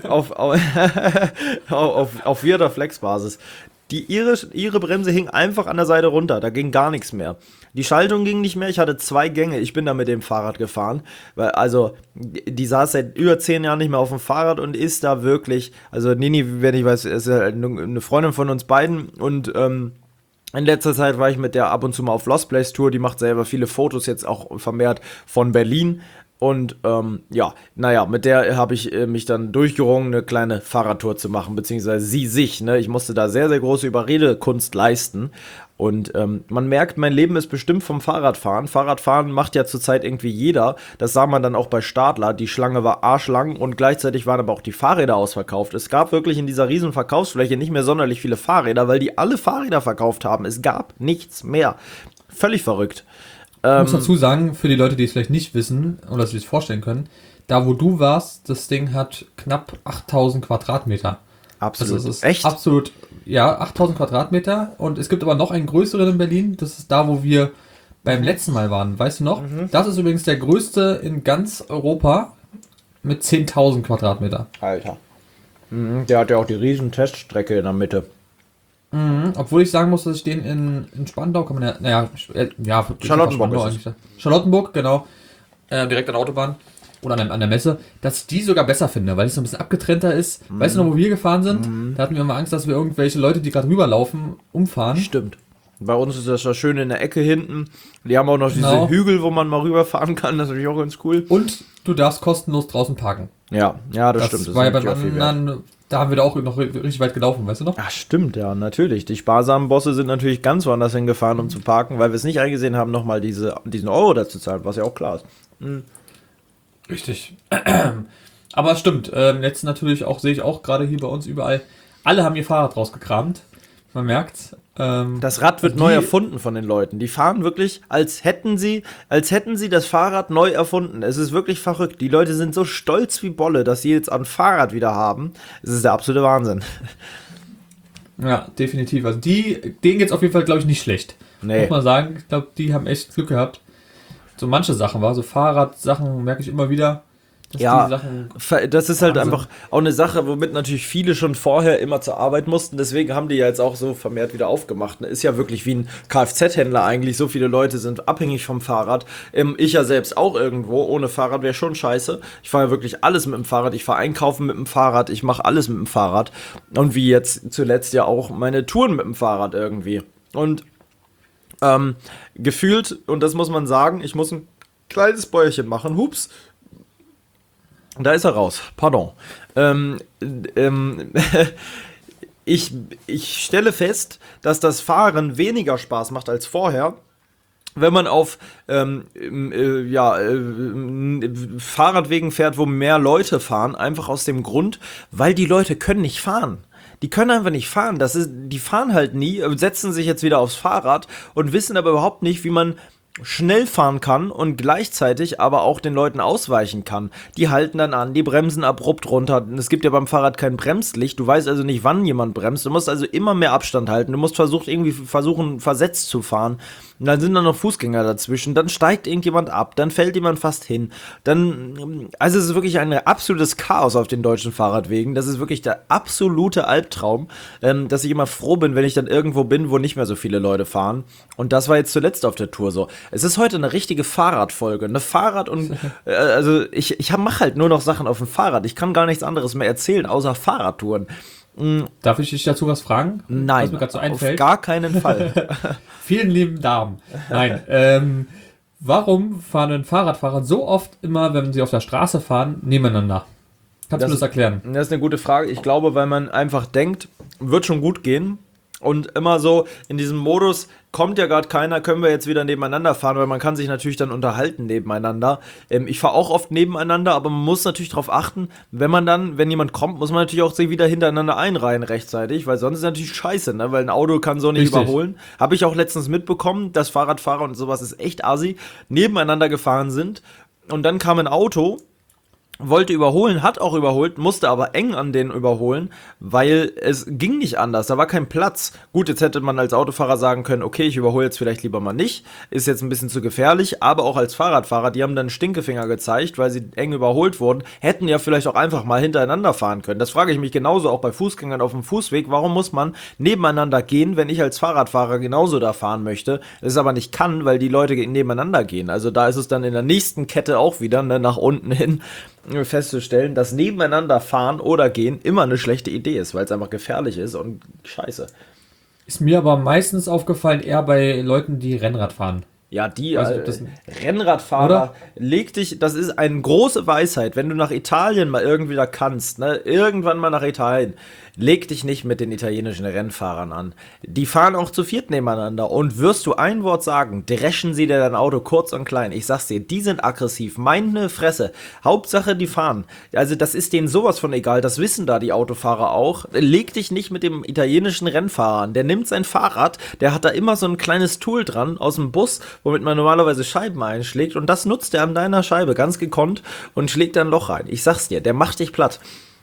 auf weirder Flex-Basis. Ihre Bremse hing einfach an der Seite runter, da ging gar nichts mehr. Die Schaltung ging nicht mehr, ich hatte 2 Gänge, ich bin da mit dem Fahrrad gefahren, weil also die saß seit über 10 Jahren nicht mehr auf dem Fahrrad und ist da wirklich, also Nini, wenn ich weiß, ist ja eine Freundin von uns beiden und in letzter Zeit war ich mit der ab und zu mal auf Lost Place Tour, die macht selber viele Fotos jetzt auch vermehrt von Berlin und mit der habe ich mich dann durchgerungen, eine kleine Fahrradtour zu machen, beziehungsweise sie sich, ne, ich musste da sehr, sehr große Überredekunst leisten und man merkt, mein Leben ist bestimmt vom Fahrradfahren. Fahrradfahren macht ja zurzeit irgendwie jeder, das sah man dann auch bei Stadler, die Schlange war arschlang und gleichzeitig waren aber auch die Fahrräder ausverkauft. Es gab wirklich in dieser riesen Verkaufsfläche nicht mehr sonderlich viele Fahrräder, weil die alle Fahrräder verkauft haben. Es gab nichts mehr. Völlig verrückt. Ich muss dazu sagen, für die Leute, die es vielleicht nicht wissen oder sich das vorstellen können, da wo du warst, das Ding hat knapp 8000 Quadratmeter. Absolut. Also es ist echt? Absolut, ja, 8000 Quadratmeter und es gibt aber noch einen größeren in Berlin, das ist da, wo wir beim letzten Mal waren, weißt du noch? Das ist übrigens der größte in ganz Europa mit 10.000 Quadratmeter. Alter. Der hat ja auch die riesen Teststrecke in der Mitte. Obwohl ich sagen muss, dass ich den in Spandau, kann man Charlottenburg. Charlottenburg, genau. Direkt an der Autobahn oder an der Messe, dass ich die sogar besser finde, weil es so ein bisschen abgetrennter ist. Weißt du noch, wo wir gefahren sind? Da hatten wir immer Angst, dass wir irgendwelche Leute, die gerade rüberlaufen, umfahren. Stimmt. Bei uns ist das ja schön in der Ecke hinten. Die haben auch noch diese Hügel, wo man mal rüberfahren kann. Das ist natürlich auch ganz cool. Und du darfst kostenlos draußen parken. Ja, das stimmt. Das war ja beim anderen, da haben wir da auch noch richtig weit gelaufen, weißt du noch? Ach, stimmt, ja, natürlich. Die sparsamen Bosse sind natürlich ganz woanders hingefahren, um zu parken, weil wir es nicht eingesehen haben, nochmal diesen Euro dazu zahlen, was ja auch klar ist. Richtig. Aber es stimmt. Jetzt natürlich auch, sehe ich auch gerade hier bei uns überall, alle haben ihr Fahrrad rausgekramt. Man merkt. Das Rad wird neu erfunden von den Leuten. Die fahren wirklich, als hätten sie das Fahrrad neu erfunden. Es ist wirklich verrückt. Die Leute sind so stolz wie Bolle, dass sie jetzt ein Fahrrad wieder haben. Es ist der absolute Wahnsinn. Ja, definitiv. Also denen geht's auf jeden Fall, glaube ich, nicht schlecht. Nee. Muss man sagen. Ich glaube, die haben echt Glück gehabt. So manche Sachen so Fahrradsachen merke ich immer wieder. dass Ja, die Sachen das ist halt Wahnsinn. einfach auch eine Sache, womit natürlich viele schon vorher immer zur Arbeit mussten. Deswegen haben die ja jetzt auch so vermehrt wieder aufgemacht. Ne? Ist ja wirklich wie ein Kfz-Händler eigentlich. So viele Leute sind abhängig vom Fahrrad. Ich ja selbst auch irgendwo. Ohne Fahrrad wäre schon scheiße. Ich fahre ja wirklich alles mit dem Fahrrad. Ich fahre einkaufen mit dem Fahrrad. Ich mache alles mit dem Fahrrad. Und wie jetzt zuletzt ja auch meine Touren mit dem Fahrrad irgendwie. Und gefühlt, und das muss man sagen, ich muss ein kleines Bäuerchen machen. Hups. Da ist er raus. Pardon. Ich, ich stelle fest, dass das Fahren weniger Spaß macht als vorher, wenn man auf Fahrradwegen fährt, wo mehr Leute fahren, einfach aus dem Grund, weil die Leute können nicht fahren. Die können einfach nicht fahren. Die fahren halt nie, setzen sich jetzt wieder aufs Fahrrad und wissen aber überhaupt nicht, wie man schnell fahren kann und gleichzeitig aber auch den Leuten ausweichen kann. Die halten dann an, die bremsen abrupt runter. Es gibt ja beim Fahrrad kein Bremslicht. Du weißt also nicht, wann jemand bremst. Du musst also immer mehr Abstand halten. Du musst versuchen, versetzt zu fahren. Und dann sind da noch Fußgänger dazwischen. Dann steigt irgendjemand ab. Dann fällt jemand fast hin. Also es ist wirklich ein absolutes Chaos auf den deutschen Fahrradwegen. Das ist wirklich der absolute Albtraum, dass ich immer froh bin, wenn ich dann irgendwo bin, wo nicht mehr so viele Leute fahren. Und das war jetzt zuletzt auf der Tour so. Es ist heute eine richtige Fahrradfolge. Eine Fahrrad- und also ich mache halt nur noch Sachen auf dem Fahrrad. Ich kann gar nichts anderes mehr erzählen, außer Fahrradtouren. Darf ich dich dazu was fragen? Was Nein, mir gerade so auf einfällt. gar keinen Fall. Vielen lieben Damen. Nein. Warum fahren denn Fahrradfahrer so oft immer, wenn sie auf der Straße fahren, nebeneinander? Kannst du mir das erklären? Das ist eine gute Frage. Ich glaube, weil man einfach denkt, wird schon gut gehen. Und immer so in diesem Modus, kommt ja gerade keiner, können wir jetzt wieder nebeneinander fahren, weil man kann sich natürlich dann unterhalten nebeneinander. Ich fahre auch oft nebeneinander, aber man muss natürlich darauf achten, wenn jemand kommt, muss man natürlich auch sich wieder hintereinander einreihen rechtzeitig, weil sonst ist es natürlich scheiße, ne? Weil ein Auto kann so nicht Richtig. überholen. Habe ich auch letztens mitbekommen, dass Fahrradfahrer und sowas ist echt assi, nebeneinander gefahren sind und dann kam ein Auto, wollte überholen, hat auch überholt, musste aber eng an den überholen, weil es ging nicht anders, da war kein Platz. Gut, jetzt hätte man als Autofahrer sagen können, okay, ich überhole jetzt vielleicht lieber mal nicht, ist jetzt ein bisschen zu gefährlich, aber auch als Fahrradfahrer, die haben dann Stinkefinger gezeigt, weil sie eng überholt wurden, hätten ja vielleicht auch einfach mal hintereinander fahren können. Das frage ich mich genauso auch bei Fußgängern auf dem Fußweg, warum muss man nebeneinander gehen, wenn ich als Fahrradfahrer genauso da fahren möchte, es aber nicht kann, weil die Leute nebeneinander gehen. Also da ist es dann in der nächsten Kette auch wieder, ne, nach unten hin, festzustellen, dass nebeneinander fahren oder gehen immer eine schlechte Idee ist, weil es einfach gefährlich ist und scheiße. Ist mir aber meistens aufgefallen, eher bei Leuten, die Rennrad fahren. Ja, die Weiß nicht, ob das- Rennradfahrer, Oder? leg dich, das ist eine große Weisheit, wenn du nach Italien mal irgendwie da kannst, ne, irgendwann mal nach Italien, leg dich nicht mit den italienischen Rennfahrern an. Die fahren auch zu viert nebeneinander und wirst du ein Wort sagen, dreschen sie dir dein Auto kurz und klein. Ich sag's dir, die sind aggressiv, meine Fresse. Hauptsache, die fahren. Also das ist denen sowas von egal, das wissen da die Autofahrer auch. Leg dich nicht mit dem italienischen Rennfahrer an. Der nimmt sein Fahrrad, der hat da immer so ein kleines Tool dran aus dem Bus, womit man normalerweise Scheiben einschlägt und das nutzt er an deiner Scheibe ganz gekonnt und schlägt da ein Loch rein. Ich sag's dir, der macht dich platt.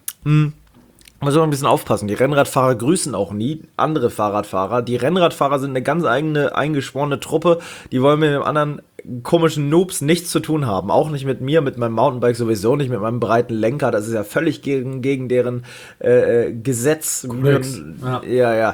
Muss man ein bisschen aufpassen. Die Rennradfahrer grüßen auch nie andere Fahrradfahrer. Die Rennradfahrer sind eine ganz eigene, eingeschworene Truppe. Die wollen mit dem anderen komischen Noobs nichts zu tun haben. Auch nicht mit mir, mit meinem Mountainbike sowieso nicht, mit meinem breiten Lenker. Das ist ja völlig gegen deren Gesetz. Kodex, Ja.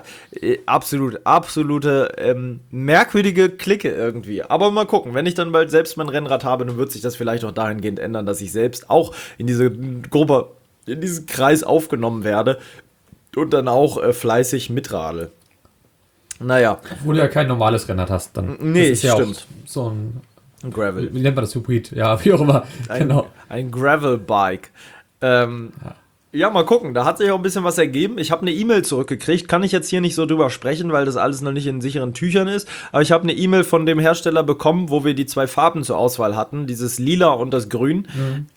Absolute merkwürdige Clique irgendwie. Aber mal gucken, wenn ich dann bald selbst mein Rennrad habe, dann wird sich das vielleicht auch dahingehend ändern, dass ich selbst auch in diese Gruppe, in diesen Kreis aufgenommen werde und dann auch fleißig mitradle. Naja, Obwohl du ja kein normales Rennrad hast, dann. Nee, das ist ja stimmt. auch so ein, ein Gravel. wie nennt man das, Hybrid? Ja, wie auch immer. Genau. Ein Gravel-Bike. Ja, mal gucken. Da hat sich auch ein bisschen was ergeben. Ich habe eine E-Mail zurückgekriegt. Kann ich jetzt hier nicht so drüber sprechen, weil das alles noch nicht in sicheren Tüchern ist. Aber ich habe eine E-Mail von dem Hersteller bekommen, wo wir die zwei Farben zur Auswahl hatten. Dieses Lila und das Grün.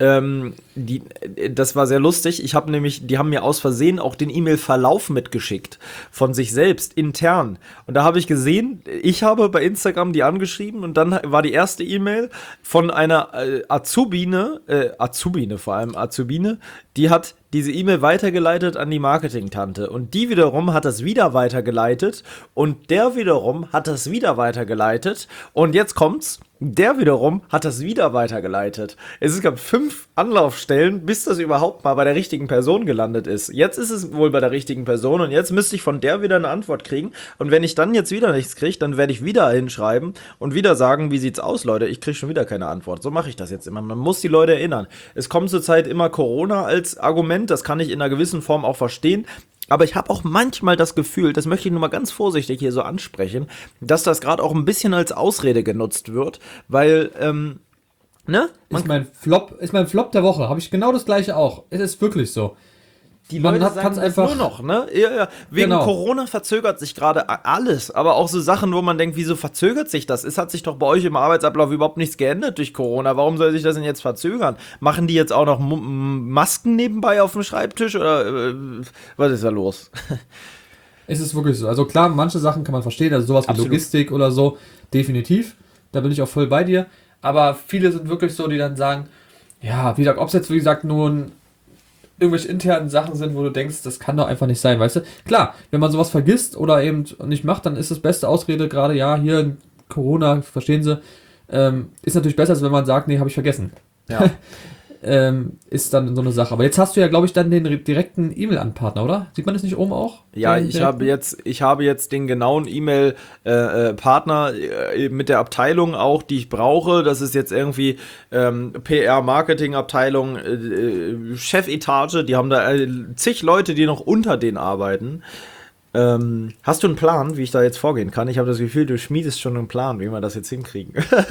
Das war sehr lustig. Die haben mir aus Versehen auch den E-Mail-Verlauf mitgeschickt. Von sich selbst, intern. Und da habe ich gesehen, ich habe bei Instagram die angeschrieben und dann war die erste E-Mail von einer Azubine, die hat diese E-Mail weitergeleitet an die Marketing-Tante und die wiederum hat das wieder weitergeleitet und der wiederum hat das wieder weitergeleitet und jetzt kommt's, Der wiederum hat das wieder weitergeleitet. Es gab 5 Anlaufstellen, bis das überhaupt mal bei der richtigen Person gelandet ist. Jetzt ist es wohl bei der richtigen Person und jetzt müsste ich von der wieder eine Antwort kriegen. Und wenn ich dann jetzt wieder nichts kriege, dann werde ich wieder hinschreiben und wieder sagen, wie sieht's aus, Leute? Ich kriege schon wieder keine Antwort. So mache ich das jetzt immer. Man muss die Leute erinnern. Es kommt zurzeit immer Corona als Argument. Das kann ich in einer gewissen Form auch verstehen. Aber ich habe auch manchmal das Gefühl, das möchte ich nur mal ganz vorsichtig hier so ansprechen, dass das gerade auch ein bisschen als Ausrede genutzt wird, weil, ne? Ist mein Flop der Woche. Habe ich genau das gleiche auch. Es ist wirklich so. Die Leute sagen kann's das einfach nur noch, ne? Ja. Wegen Genau. Corona verzögert sich gerade alles, aber auch so Sachen, wo man denkt, wieso verzögert sich das? Es hat sich doch bei euch im Arbeitsablauf überhaupt nichts geändert durch Corona. Warum soll sich das denn jetzt verzögern? Machen die jetzt auch noch Masken nebenbei auf dem Schreibtisch oder was ist da los? Es ist wirklich so. Also klar, manche Sachen kann man verstehen, also sowas wie Absolut. Logistik oder so, definitiv. Da bin ich auch voll bei dir. Aber viele sind wirklich so, die dann sagen, ja, wie gesagt, ob es jetzt wie gesagt nur irgendwelche internen Sachen sind, wo du denkst, das kann doch einfach nicht sein, weißt du? Klar, wenn man sowas vergisst oder eben nicht macht, dann ist das beste Ausrede gerade, ja, hier Corona, verstehen Sie, ist natürlich besser, als wenn man sagt, nee, habe ich vergessen. Ja. Ist dann so eine Sache. Aber jetzt hast du ja, glaube ich, dann den direkten E-Mail-Anpartner, oder? Sieht man das nicht oben auch? Ja, Den ich habe jetzt den genauen E-Mail-Partner mit der Abteilung auch, die ich brauche. Das ist jetzt irgendwie PR-Marketing-Abteilung, Chefetage. Die haben da zig Leute, die noch unter denen arbeiten. Hast du einen Plan, wie ich da jetzt vorgehen kann? Ich habe das Gefühl, du schmiedest schon einen Plan, wie wir das jetzt hinkriegen.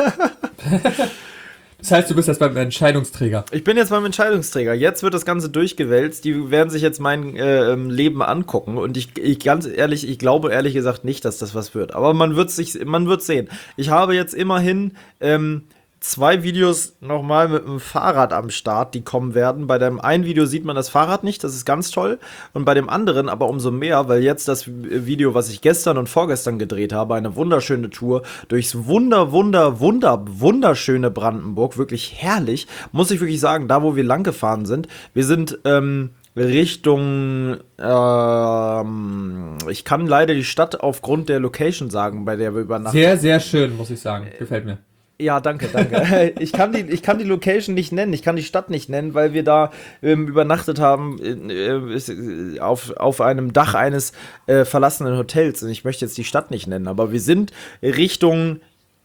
Das heißt, du bist jetzt beim Entscheidungsträger. Ich bin jetzt beim Entscheidungsträger. Jetzt wird das Ganze durchgewälzt. Die werden sich jetzt mein Leben angucken. Und ich ganz ehrlich, ich glaube ehrlich gesagt nicht, dass das was wird. Aber man wird sehen. Ich habe jetzt immerhin 2 Videos nochmal mit dem Fahrrad am Start, die kommen werden. Bei dem einen Video sieht man das Fahrrad nicht, das ist ganz toll. Und bei dem anderen aber umso mehr, weil jetzt das Video, was ich gestern und vorgestern gedreht habe, eine wunderschöne Tour durchs wunderschöne Brandenburg, wirklich herrlich, muss ich wirklich sagen, da wo wir lang gefahren sind. Wir sind Richtung, ich kann leider die Stadt aufgrund der Location sagen, bei der wir übernachten. Sehr, sehr schön, muss ich sagen. Gefällt mir. Ja, danke. Ich kann die Location nicht nennen, ich kann die Stadt nicht nennen, weil wir da übernachtet haben auf einem Dach eines verlassenen Hotels. Und ich möchte jetzt die Stadt nicht nennen, aber wir sind Richtung,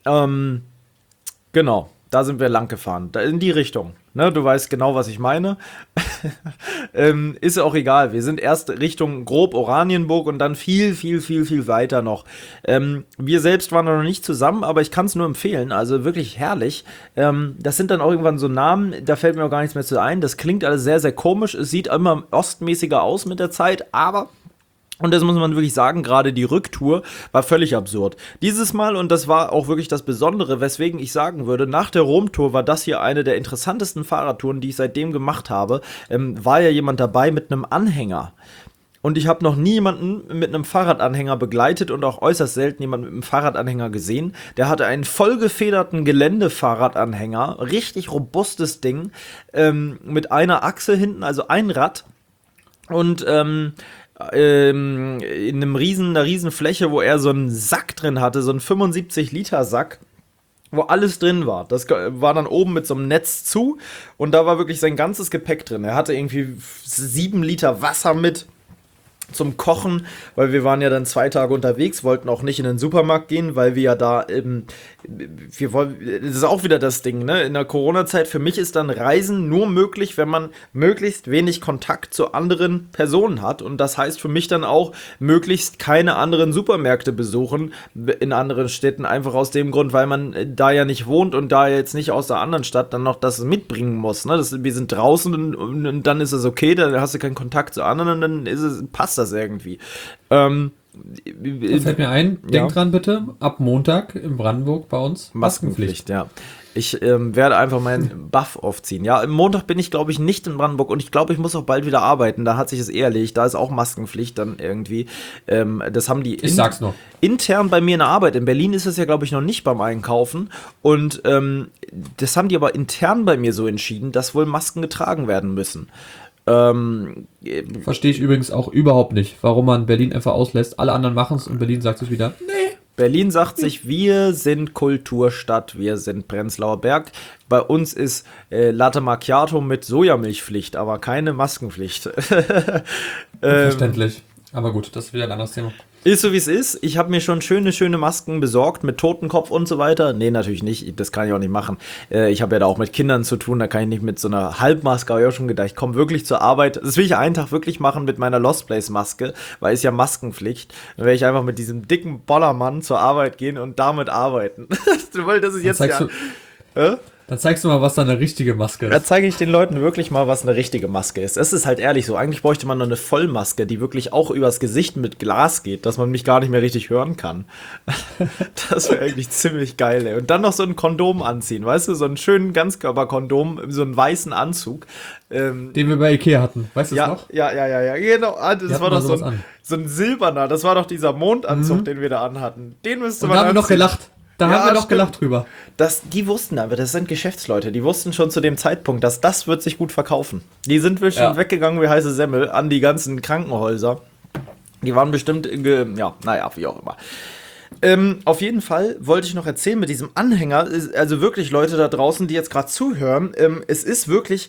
genau, da sind wir lang gefahren, da in die Richtung. Ne, du weißt genau, was ich meine. Ist auch egal. Wir sind erst Richtung grob Oranienburg und dann viel weiter noch. Wir selbst waren noch nicht zusammen, aber ich kann es nur empfehlen. Also wirklich herrlich. Das sind dann auch irgendwann so Namen, da fällt mir auch gar nichts mehr zu ein. Das klingt alles sehr, sehr komisch. Es sieht immer ostmäßiger aus mit der Zeit, aber... Und das muss man wirklich sagen, gerade die Rücktour war völlig absurd. Dieses Mal, und das war auch wirklich das Besondere, weswegen ich sagen würde, nach der Rom-Tour war das hier eine der interessantesten Fahrradtouren, die ich seitdem gemacht habe, war ja jemand dabei mit einem Anhänger. Und ich habe noch nie jemanden mit einem Fahrradanhänger begleitet und auch äußerst selten jemanden mit einem Fahrradanhänger gesehen. Der hatte einen vollgefederten Geländefahrradanhänger, richtig robustes Ding, mit einer Achse hinten, also ein Rad. Und in einer riesen Fläche, wo er so einen Sack drin hatte, so einen 75-Liter-Sack, wo alles drin war. Das war dann oben mit so einem Netz zu und da war wirklich sein ganzes Gepäck drin. Er hatte irgendwie 7 Liter Wasser mit zum Kochen, weil wir waren ja dann 2 Tage unterwegs, wollten auch nicht in den Supermarkt gehen, weil wir ja da das ist auch wieder das Ding, ne? In der Corona-Zeit, für mich ist dann Reisen nur möglich, wenn man möglichst wenig Kontakt zu anderen Personen hat und das heißt für mich dann auch, möglichst keine anderen Supermärkte besuchen in anderen Städten, einfach aus dem Grund, weil man da ja nicht wohnt und da jetzt nicht aus der anderen Stadt dann noch das mitbringen muss, ne? Wir sind draußen und dann ist es okay, dann hast du keinen Kontakt zu anderen und dann passt das irgendwie. Fällt mir ein, denk dran bitte, ab Montag in Brandenburg bei uns Maskenpflicht, ja. Ich werde einfach meinen Buff aufziehen. Ja, am Montag bin ich, glaube ich, nicht in Brandenburg und ich glaube, ich muss auch bald wieder arbeiten. Da hat sich das erledigt. Da ist auch Maskenpflicht dann irgendwie. Das haben die Ich sag's noch. Intern bei mir in der Arbeit. In Berlin ist es ja, glaube ich, noch nicht beim Einkaufen. Und das haben die aber intern bei mir so entschieden, dass wohl Masken getragen werden müssen. Verstehe ich übrigens auch überhaupt nicht, warum man Berlin einfach auslässt. Alle anderen machen es und Berlin sagt sich wieder, nee. Berlin sagt sich, wir sind Kulturstadt, wir sind Prenzlauer Berg. Bei uns ist Latte Macchiato mit Sojamilchpflicht, aber keine Maskenpflicht. Verständlich. Aber gut, das ist wieder ein anderes Thema. Ist so wie es ist. Ich habe mir schon schöne Masken besorgt mit Totenkopf und so weiter. Nee, natürlich nicht. Das kann ich auch nicht machen. Ich habe ja da auch mit Kindern zu tun. Da kann ich nicht mit so einer Halbmaske. Aber ich habe schon gedacht, ich komme wirklich zur Arbeit. Das will ich einen Tag wirklich machen mit meiner Lost Place Maske, weil es ja Maskenpflicht. Dann werde ich einfach mit diesem dicken Bollermann zur Arbeit gehen und damit arbeiten. Weil das ist jetzt Dann zeigst du mal, was da eine richtige Maske ist. Da zeige ich den Leuten wirklich mal, was eine richtige Maske ist. Es ist halt ehrlich so. Eigentlich bräuchte man noch eine Vollmaske, die wirklich auch übers Gesicht mit Glas geht, dass man mich gar nicht mehr richtig hören kann. Das wäre eigentlich ziemlich geil, ey. Und dann noch so ein Kondom anziehen, weißt du? So einen schönen Ganzkörperkondom, so einen weißen Anzug. Den wir bei Ikea hatten. Weißt du es noch? Ja, genau. Das war doch so ein silberner, das war doch dieser Mondanzug, den wir da anhatten. Den müsste man da haben wir noch gelacht. Da haben wir noch gelacht drüber. Die wussten aber, das sind Geschäftsleute, die wussten schon zu dem Zeitpunkt, dass das wird sich gut verkaufen. Die sind bestimmt weggegangen wie heiße Semmel an die ganzen Krankenhäuser. Die waren bestimmt, wie auch immer. Auf jeden Fall wollte ich noch erzählen mit diesem Anhänger, also wirklich Leute da draußen, die jetzt gerade zuhören, es ist wirklich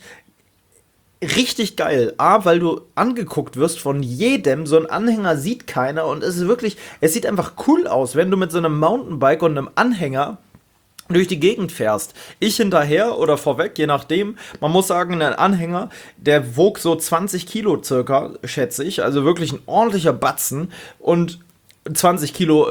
richtig geil. Weil du angeguckt wirst von jedem, so ein Anhänger sieht keiner und es ist wirklich, es sieht einfach cool aus, wenn du mit so einem Mountainbike und einem Anhänger durch die Gegend fährst. Ich hinterher oder vorweg, je nachdem. Man muss sagen, ein Anhänger, der wog so 20 Kilo circa, schätze ich, also wirklich ein ordentlicher Batzen und 20 Kilo,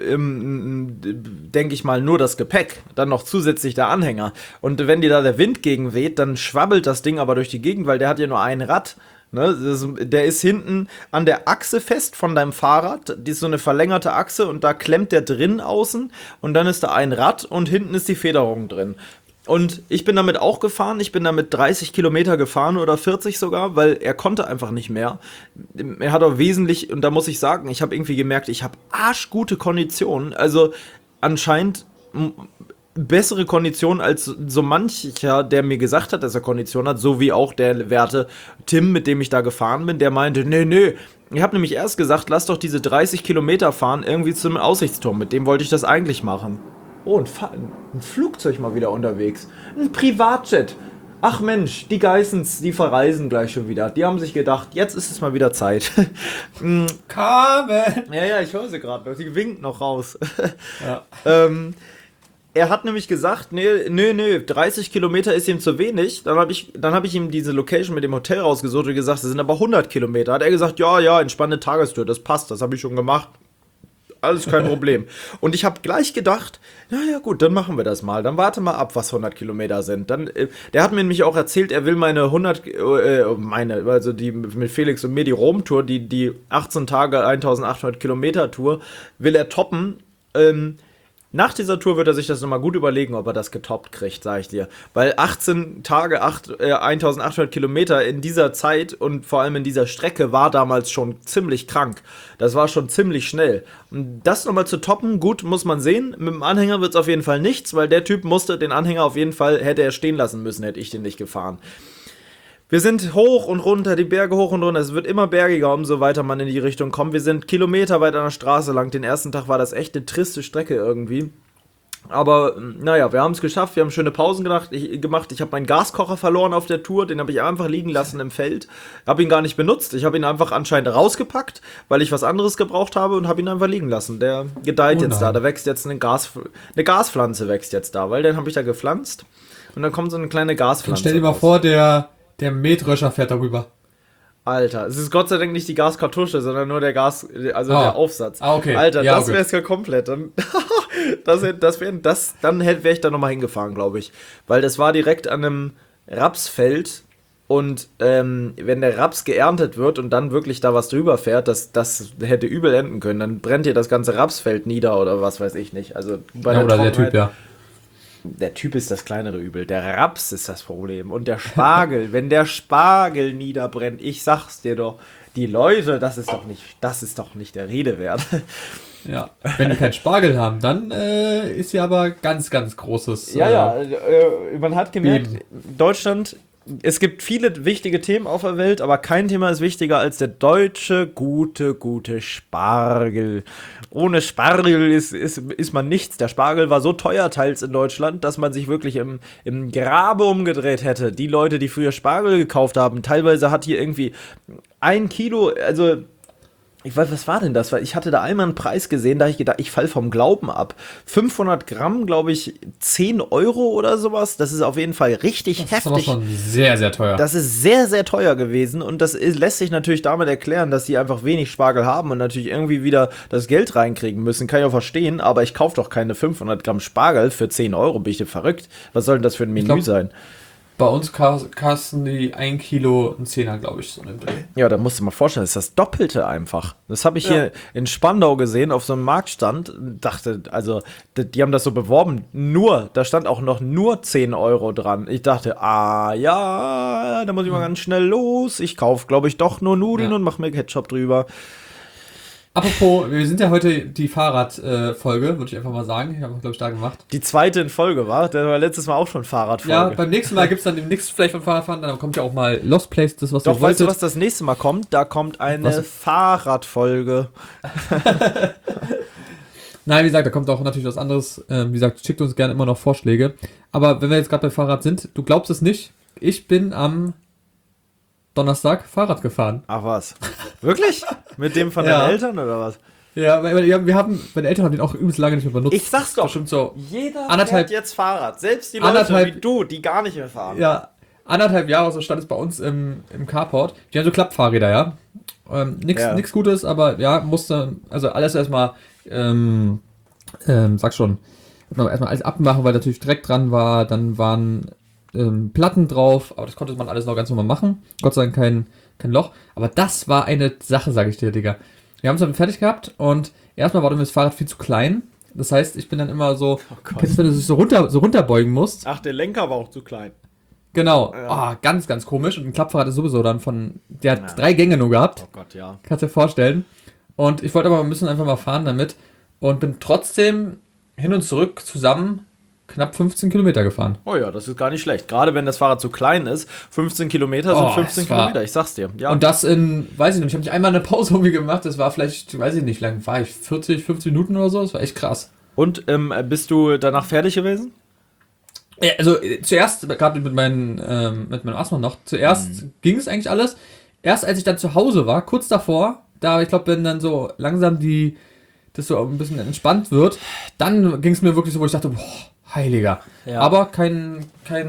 denke ich mal, nur das Gepäck, dann noch zusätzlich der Anhänger. Und wenn dir da der Wind gegen weht, dann schwabbelt das Ding aber durch die Gegend, weil der hat ja nur ein Rad. Ne? Der ist hinten an der Achse fest von deinem Fahrrad. Die ist so eine verlängerte Achse und da klemmt der drin außen und dann ist da ein Rad und hinten ist die Federung drin. Und ich bin damit auch gefahren, ich bin damit 30 Kilometer gefahren oder 40 sogar, weil er konnte einfach nicht mehr. Er hat auch wesentlich, und da muss ich sagen, ich habe irgendwie gemerkt, ich habe arschgute Konditionen, also anscheinend bessere Konditionen als so mancher, der mir gesagt hat, dass er Kondition hat, so wie auch der Werte Tim, mit dem ich da gefahren bin, der meinte, nee, ich habe nämlich erst gesagt, lass doch diese 30 Kilometer fahren irgendwie zum Aussichtsturm, mit dem wollte ich das eigentlich machen. Oh, ein Flugzeug mal wieder unterwegs. Ein Privatjet. Ach Mensch, die Geissens, die verreisen gleich schon wieder. Die haben sich gedacht, jetzt ist es mal wieder Zeit. Carmen! Ja, ich höre sie gerade noch. Die winkt noch raus. Ja. Er hat nämlich gesagt, nee, 30 Kilometer ist ihm zu wenig. Dann hab ich ihm diese Location mit dem Hotel rausgesucht und gesagt, das sind aber 100 Kilometer. Hat er gesagt, ja, entspannte Tagestour, das passt, das habe ich schon gemacht. Alles kein Problem. Und ich habe gleich gedacht, naja gut, dann machen wir das mal. Dann warte mal ab, was 100 Kilometer sind. Dann, der hat mir nämlich auch erzählt, er will meine also die mit Felix und mir, die Rom-Tour, die 18 Tage, 1800 Kilometer Tour, will er toppen. Nach dieser Tour wird er sich das nochmal gut überlegen, ob er das getoppt kriegt, sag ich dir. Weil 18 Tage, 1800 Kilometer in dieser Zeit und vor allem in dieser Strecke war damals schon ziemlich krank. Das war schon ziemlich schnell. Und das nochmal zu toppen, gut, muss man sehen. Mit dem Anhänger wird es auf jeden Fall nichts, weil der Typ musste den Anhänger auf jeden Fall, hätte er stehen lassen müssen, hätte ich den nicht gefahren. Wir sind hoch und runter, die Berge hoch und runter. Es wird immer bergiger, umso weiter man in die Richtung kommt. Wir sind kilometerweit an der Straße lang. Den ersten Tag war das echt eine triste Strecke irgendwie. Aber naja, wir haben es geschafft. Wir haben schöne Pausen gemacht. Ich habe meinen Gaskocher verloren auf der Tour. Den habe ich einfach liegen lassen im Feld. Habe ihn gar nicht benutzt. Ich habe ihn einfach anscheinend rausgepackt, weil ich was anderes gebraucht habe und habe ihn einfach liegen lassen. Der gedeiht jetzt da. Da wächst jetzt eine Gaspflanze wächst jetzt da, weil den habe ich da gepflanzt. Und dann kommt so eine kleine Gaspflanze. Und stell dir mal vor, der Mähdrescher fährt darüber. Alter, es ist Gott sei Dank nicht die Gaskartusche, sondern nur der der Aufsatz. Okay. Alter, ja, das wäre es ja komplett. Dann wäre ich da nochmal hingefahren, glaube ich. Weil das war direkt an einem Rapsfeld und wenn der Raps geerntet wird und dann wirklich da was drüber fährt, das hätte übel enden können. Dann brennt hier das ganze Rapsfeld nieder oder was weiß ich nicht. Also bei der oder der Typ, ja. Der Typ ist das kleinere Übel. Der Raps ist das Problem. Und der Spargel, wenn der Spargel niederbrennt, ich sag's dir doch, die Leute, das ist doch nicht der Rede wert. Ja, wenn die keinen Spargel haben, dann ist ja aber ganz, ganz großes. Man hat gemerkt, Deutschland es gibt viele wichtige Themen auf der Welt, aber kein Thema ist wichtiger als der deutsche gute Spargel. Ohne Spargel ist man nichts. Der Spargel war so teuer teils in Deutschland, dass man sich wirklich im Grabe umgedreht hätte. Die Leute, die früher Spargel gekauft haben, teilweise hat hier irgendwie 1 Kilo, also ich weiß, was war denn das? Weil ich hatte da einmal einen Preis gesehen, da habe ich gedacht, ich fall vom Glauben ab. 500 Gramm, glaube ich, 10 Euro oder sowas. Das ist auf jeden Fall richtig heftig. Das ist aber schon sehr, sehr teuer. Das ist sehr, sehr teuer gewesen und lässt sich natürlich damit erklären, dass die einfach wenig Spargel haben und natürlich irgendwie wieder das Geld reinkriegen müssen. Kann ich auch verstehen, aber ich kaufe doch keine 500 Gramm Spargel für 10 Euro. Bin ich denn verrückt? Was soll denn das für ein Menü sein? Bei uns kosten die 1 Kilo ein Zehner, glaube ich, so in dem Dreh. Ja, da musst du mal vorstellen, das ist das Doppelte einfach. Das habe ich hier in Spandau gesehen, auf so einem Marktstand. Dachte, also, die haben das so beworben. Da stand auch noch nur 10 Euro dran. Ich dachte, ja, da muss ich mal ganz schnell los. Ich kaufe, glaube ich, doch nur Nudeln und mache mir Ketchup drüber. Apropos, wir sind ja heute die Fahrradfolge, würde ich einfach mal sagen. Ich habe glaube ich, da gemacht. Die zweite in Folge, war? Der war letztes Mal auch schon Fahrradfolge. Ja, beim nächsten Mal gibt es dann demnächst vielleicht von Fahrradfahren, dann kommt ja auch mal Lost Place, das was Doch, weißt du, was das nächste Mal kommt? Da kommt eine Fahrradfolge. Nein, wie gesagt, da kommt auch natürlich was anderes. Wie gesagt, schickt uns gerne immer noch Vorschläge. Aber wenn wir jetzt gerade bei Fahrrad sind, du glaubst es nicht, ich bin am Donnerstag Fahrrad gefahren. Ach was? Wirklich? Mit dem von deinen Eltern oder was? Ja, meine Eltern haben den auch übelst lange nicht mehr benutzt. Ich sag's doch, bestimmt so jeder fährt jetzt Fahrrad. Selbst die Leute wie du, die gar nicht mehr fahren. Ja, 1,5 Jahre so stand es bei uns im Carport. Die haben so Klappfahrräder, ja. Nix Gutes, aber ja, musste, also alles erstmal, sag schon, erstmal alles abmachen, weil natürlich Dreck dran war, dann waren Platten drauf, aber das konnte man alles noch ganz normal machen. Gott sei Dank kein Loch. Aber das war eine Sache, sage ich dir, Digga. Wir haben es dann fertig gehabt und erstmal war das Fahrrad viel zu klein. Das heißt, ich bin dann immer so, kennst du, wenn du dich so runterbeugen musst? Ach, der Lenker war auch zu klein. Genau. Ja. Oh, ganz, ganz komisch. Und ein Klappfahrrad ist sowieso dann der hat 3 Gänge nur gehabt. Oh Gott, ja. Kannst dir vorstellen. Und ich wollte aber ein bisschen einfach mal fahren damit und bin trotzdem hin und zurück zusammen knapp 15 Kilometer gefahren. Oh ja, das ist gar nicht schlecht. Gerade wenn das Fahrrad zu klein ist. 15 Kilometer sind 15 Kilometer, ich sag's dir. Ja. Und das weiß ich nicht, ich habe nicht einmal eine Pause irgendwie gemacht. Das war vielleicht, weiß ich nicht, lang war ich 40, 50 Minuten oder so. Das war echt krass. Und bist du danach fertig gewesen? Ja, also zuerst, gerade mit meinem Asthma noch, ging es eigentlich alles. Erst als ich dann zu Hause war, kurz davor, ich glaube, wenn dann so langsam das so ein bisschen entspannt wird, dann ging es mir wirklich so, wo ich dachte, boah, Heiliger. Ja. Aber kein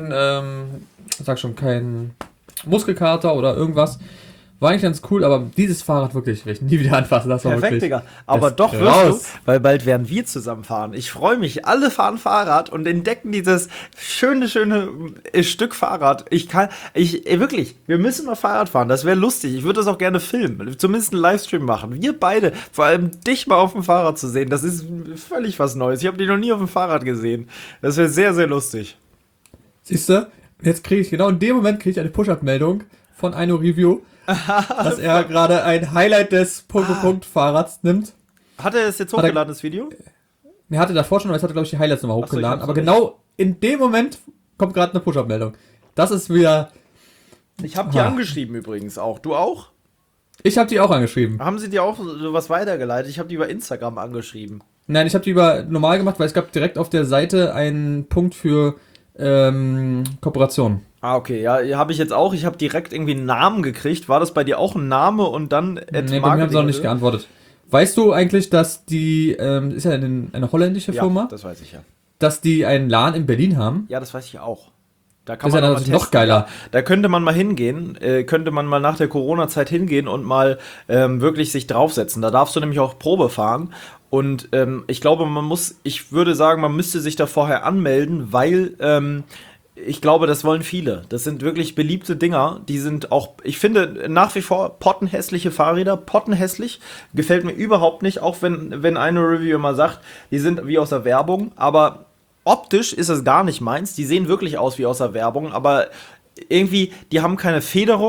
Muskelkater oder irgendwas. War eigentlich ganz cool, aber dieses Fahrrad wirklich, will ich nie wieder anfassen. Das war perfekt, wirklich, Digga. Aber doch wirst du, weil bald werden wir zusammen fahren. Ich freue mich, alle fahren Fahrrad und entdecken dieses schöne Stück Fahrrad. Wirklich, wir müssen mal Fahrrad fahren, das wäre lustig. Ich würde das auch gerne filmen, zumindest einen Livestream machen. Wir beide, vor allem dich mal auf dem Fahrrad zu sehen, das ist völlig was Neues. Ich habe dich noch nie auf dem Fahrrad gesehen. Das wäre sehr, sehr lustig. Siehst du, jetzt genau in dem Moment kriege ich eine Push-Up-Meldung von Aino Review, dass er gerade ein Highlight des Fahrrads nimmt. Hat er es jetzt hochgeladen, das Video? Er hatte davor schon, aber jetzt hat er, glaube ich, die Highlights nochmal hochgeladen. Aber genau in dem Moment kommt gerade eine Push-Up-Meldung. Das ist wieder... Ich habe die angeschrieben übrigens auch. Du auch? Ich habe die auch angeschrieben. Haben sie dir auch sowas weitergeleitet? Ich habe die über Instagram angeschrieben. Nein, ich habe die über normal gemacht, weil es gab direkt auf der Seite einen Punkt für Kooperation. Okay, ja, habe ich jetzt auch. Ich habe direkt irgendwie einen Namen gekriegt. War das bei dir auch ein Name und dann Nee, bei mir haben sie noch nicht geantwortet. Weißt du eigentlich, dass die, ist ja eine holländische Firma? Ja, das weiß ich ja. Dass die einen LAN in Berlin haben? Ja, das weiß ich auch. Da kann das ist ja noch geiler. Ja. Da könnte man mal hingehen, könnte man mal nach der Corona-Zeit hingehen und mal wirklich sich draufsetzen. Da darfst du nämlich auch Probe fahren. Und ich glaube, ich würde sagen, man müsste sich da vorher anmelden, weil ich glaube, das wollen viele. Das sind wirklich beliebte Dinger. Die sind auch, ich finde nach wie vor pottenhässliche Fahrräder, pottenhässlich. Gefällt mir überhaupt nicht, auch wenn eine Review immer sagt, die sind wie aus der Werbung. Aber optisch ist es gar nicht meins. Die sehen wirklich aus wie aus der Werbung, aber irgendwie, die haben keine Federung.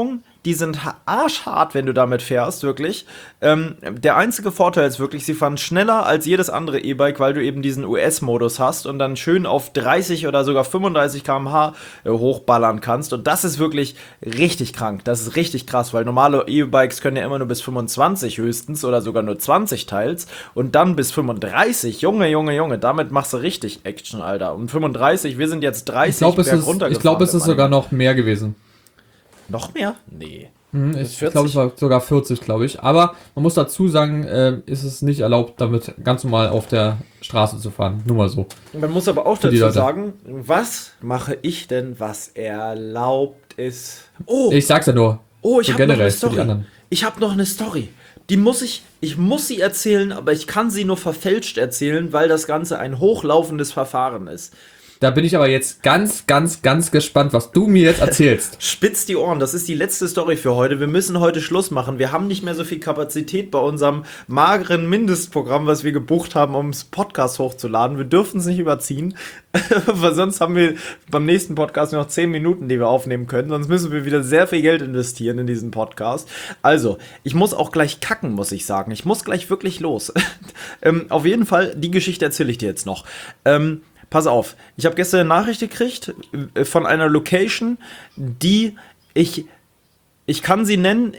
die sind arschhart, wenn du damit fährst, wirklich. Der einzige Vorteil ist wirklich, sie fahren schneller als jedes andere E-Bike, weil du eben diesen US-Modus hast und dann schön auf 30 oder sogar 35 km/h hochballern kannst. Und das ist wirklich richtig krank. Das ist richtig krass, weil normale E-Bikes können ja immer nur bis 25 höchstens oder sogar nur 20 teils und dann bis 35. Junge, damit machst du richtig Action, Alter. Und 35, wir sind jetzt 30 runtergefahren. Ich glaube, es ist sogar noch mehr gewesen. Noch mehr? Nee. Ich glaube, es war sogar 40, glaube ich. Aber man muss dazu sagen, ist es nicht erlaubt, damit ganz normal auf der Straße zu fahren. Nur mal so. Man muss aber auch dazu sagen, was mache ich denn, was erlaubt ist? Oh! Ich sag's ja nur. Oh, ich habe noch eine Story. Ich habe noch eine Story. Ich muss sie erzählen, aber ich kann sie nur verfälscht erzählen, weil das Ganze ein hochlaufendes Verfahren ist. Da bin ich aber jetzt ganz gespannt, was du mir jetzt erzählst. Spitz die Ohren, das ist die letzte Story für heute. Wir müssen heute Schluss machen. Wir haben nicht mehr so viel Kapazität bei unserem mageren Mindestprogramm, was wir gebucht haben, um das Podcast hochzuladen. Wir dürfen es nicht überziehen, weil sonst haben wir beim nächsten Podcast noch 10 Minuten, die wir aufnehmen können. Sonst müssen wir wieder sehr viel Geld investieren in diesen Podcast. Also, ich muss auch gleich kacken, muss ich sagen. Ich muss gleich wirklich los. Auf jeden Fall, die Geschichte erzähle ich dir jetzt noch. Pass auf, ich habe gestern eine Nachricht gekriegt von einer Location, die ich kann sie nennen,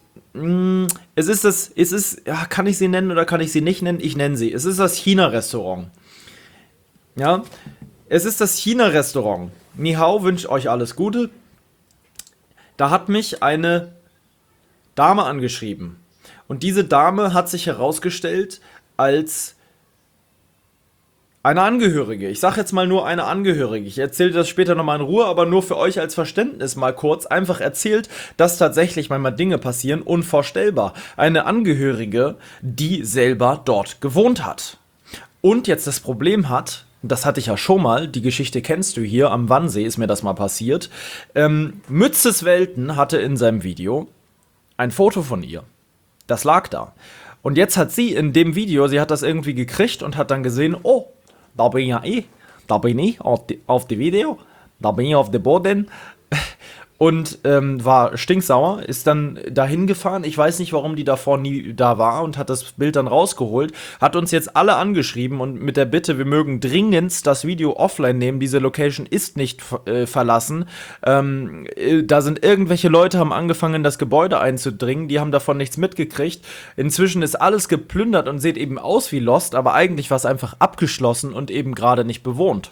kann ich sie nennen oder kann ich sie nicht nennen? Ich nenne sie. Es ist das China-Restaurant. Ja, es ist das China-Restaurant. Ni hao, wünscht euch alles Gute. Da hat mich eine Dame angeschrieben. Und diese Dame hat sich herausgestellt als eine Angehörige. Ich sage jetzt mal nur eine Angehörige. Ich erzähle das später nochmal in Ruhe, aber nur für euch als Verständnis mal kurz. Einfach erzählt, dass tatsächlich manchmal Dinge passieren. Unvorstellbar. Eine Angehörige, die selber dort gewohnt hat. Und jetzt das Problem hat, das hatte ich ja schon mal, die Geschichte kennst du hier, am Wannsee ist mir das mal passiert. Mützes Welten hatte in seinem Video ein Foto von ihr. Das lag da. Und jetzt hat sie in dem Video, sie hat das irgendwie gekriegt und hat dann gesehen, oh, da bin ich auf dem Video, da bin ich auf dem Boden und war stinksauer, ist dann dahin gefahren, ich weiß nicht, warum die davor nie da war und hat das Bild dann rausgeholt, hat uns jetzt alle angeschrieben und mit der Bitte, wir mögen dringendst das Video offline nehmen, diese Location ist nicht verlassen, da sind irgendwelche Leute, haben angefangen, das Gebäude einzudringen, die haben davon nichts mitgekriegt, inzwischen ist alles geplündert und sieht eben aus wie Lost, aber eigentlich war es einfach abgeschlossen und eben gerade nicht bewohnt.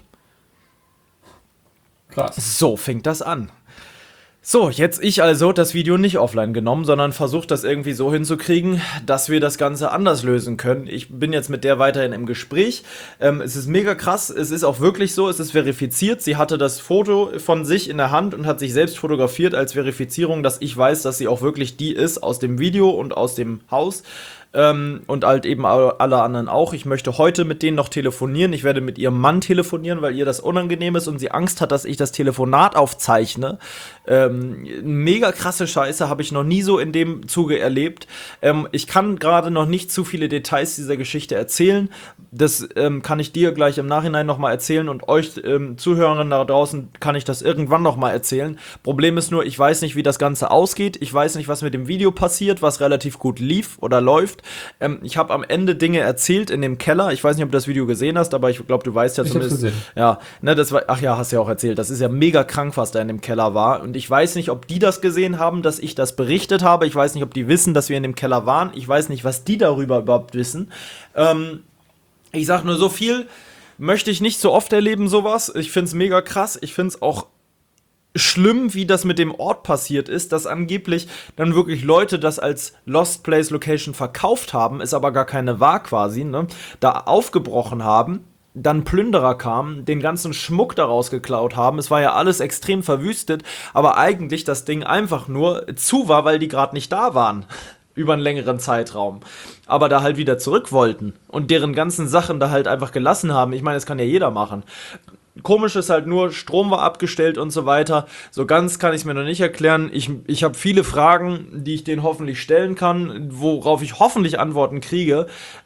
Krass. So fängt das an. So, jetzt ich also das Video nicht offline genommen, sondern versucht das irgendwie so hinzukriegen, dass wir das Ganze anders lösen können. Ich bin jetzt mit der weiterhin im Gespräch. Es ist mega krass, es ist auch wirklich so, es ist verifiziert. Sie hatte das Foto von sich in der Hand und hat sich selbst fotografiert als Verifizierung, dass ich weiß, dass sie auch wirklich die ist aus dem Video und aus dem Haus. Und halt eben alle anderen auch. Ich möchte heute mit denen noch telefonieren. Ich werde mit ihrem Mann telefonieren, weil ihr das unangenehm ist und sie Angst hat, dass ich das Telefonat aufzeichne. Mega krasse Scheiße, habe ich noch nie so in dem Zuge erlebt. Ich kann gerade noch nicht zu viele Details dieser Geschichte erzählen. Das kann ich dir gleich im Nachhinein nochmal erzählen und euch Zuhörern da draußen kann ich das irgendwann nochmal erzählen. Problem ist nur, ich weiß nicht, wie das Ganze ausgeht. Ich weiß nicht, was mit dem Video passiert, was relativ gut lief oder läuft. Ich habe am Ende Dinge erzählt in dem Keller. Ich weiß nicht, ob du das Video gesehen hast, aber ich glaube, du weißt ja zumindest. Ja, ne, das war, ach ja, hast ja auch erzählt. Das ist ja mega krank, was da in dem Keller war. Und ich weiß nicht, ob die das gesehen haben, dass ich das berichtet habe. Ich weiß nicht, ob die wissen, dass wir in dem Keller waren. Ich weiß nicht, was die darüber überhaupt wissen. Ich sag nur so viel, möchte ich nicht so oft erleben, sowas. Ich find's mega krass. Ich find's auch schlimm, wie das mit dem Ort passiert ist, dass angeblich dann wirklich Leute das als Lost Place Location verkauft haben, es aber gar keine war quasi, ne, da aufgebrochen haben, dann Plünderer kamen, den ganzen Schmuck daraus geklaut haben, es war ja alles extrem verwüstet, aber eigentlich das Ding einfach nur zu war, weil die gerade nicht da waren, über einen längeren Zeitraum, aber da halt wieder zurück wollten und deren ganzen Sachen da halt einfach gelassen haben, ich meine, das kann ja jeder machen. Komisch ist halt nur, Strom war abgestellt und so weiter. So ganz kann ich es mir noch nicht erklären. Ich habe viele Fragen, die ich denen hoffentlich stellen kann, worauf ich hoffentlich Antworten kriege.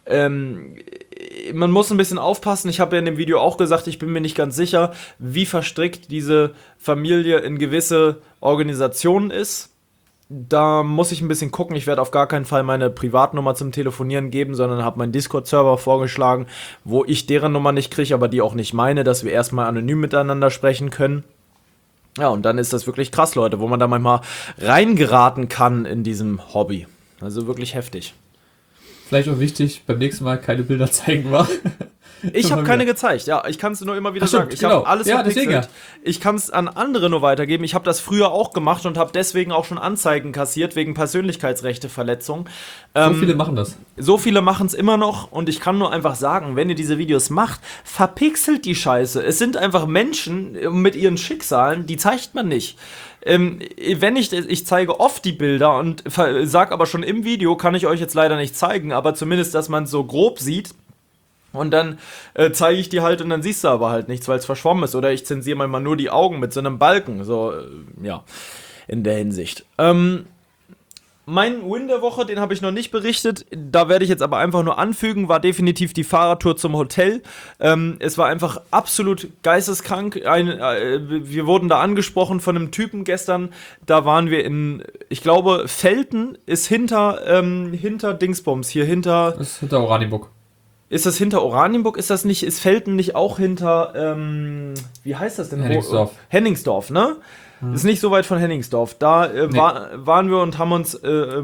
Man muss ein bisschen aufpassen. Ich habe ja in dem Video auch gesagt, ich bin mir nicht ganz sicher, wie verstrickt diese Familie in gewisse Organisationen ist. Da muss ich ein bisschen gucken. Ich werde auf gar keinen Fall meine Privatnummer zum Telefonieren geben, sondern habe meinen Discord-Server vorgeschlagen, wo ich deren Nummer nicht kriege, aber die auch nicht meine, dass wir erstmal anonym miteinander sprechen können. Ja, und dann ist das wirklich krass, Leute, wo man da manchmal reingeraten kann in diesem Hobby. Also wirklich heftig. Vielleicht auch wichtig, beim nächsten Mal keine Bilder zeigen, wa? Ich habe keine gezeigt, ja. Ich kann es nur immer wieder sagen. Ich genau. habe alles Ja, verpixelt. deswegen. Ich kann es an andere nur weitergeben. Ich habe das früher auch gemacht und habe deswegen auch schon Anzeigen kassiert wegen Persönlichkeitsrechteverletzung. So viele machen das. So viele machen es immer noch und ich kann nur einfach sagen, wenn ihr diese Videos macht, verpixelt die Scheiße. Es sind einfach Menschen mit ihren Schicksalen, die zeigt man nicht. Wenn ich zeige oft die Bilder und sag aber schon im Video, kann ich euch jetzt leider nicht zeigen, aber zumindest, dass man es so grob sieht. Und dann zeige ich die halt und dann siehst du aber halt nichts, weil es verschwommen ist. Oder ich zensiere manchmal nur die Augen mit so einem Balken. So, ja, in der Hinsicht. Mein Win der Woche, den habe ich noch nicht berichtet. Da werde ich jetzt aber einfach nur anfügen, war definitiv die Fahrradtour zum Hotel. Es war einfach absolut geisteskrank. Wir wurden da angesprochen von einem Typen gestern. Da waren wir in, ich glaube, Velten ist hinter Dingsbums, hier hinter... Das ist hinter Oranienburg. Ist das hinter Oranienburg? Ist Velten nicht auch hinter, wie heißt das denn? Hennigsdorf. Hennigsdorf, ne? Ist nicht so weit von Hennigsdorf. Da Nee. waren wir und haben uns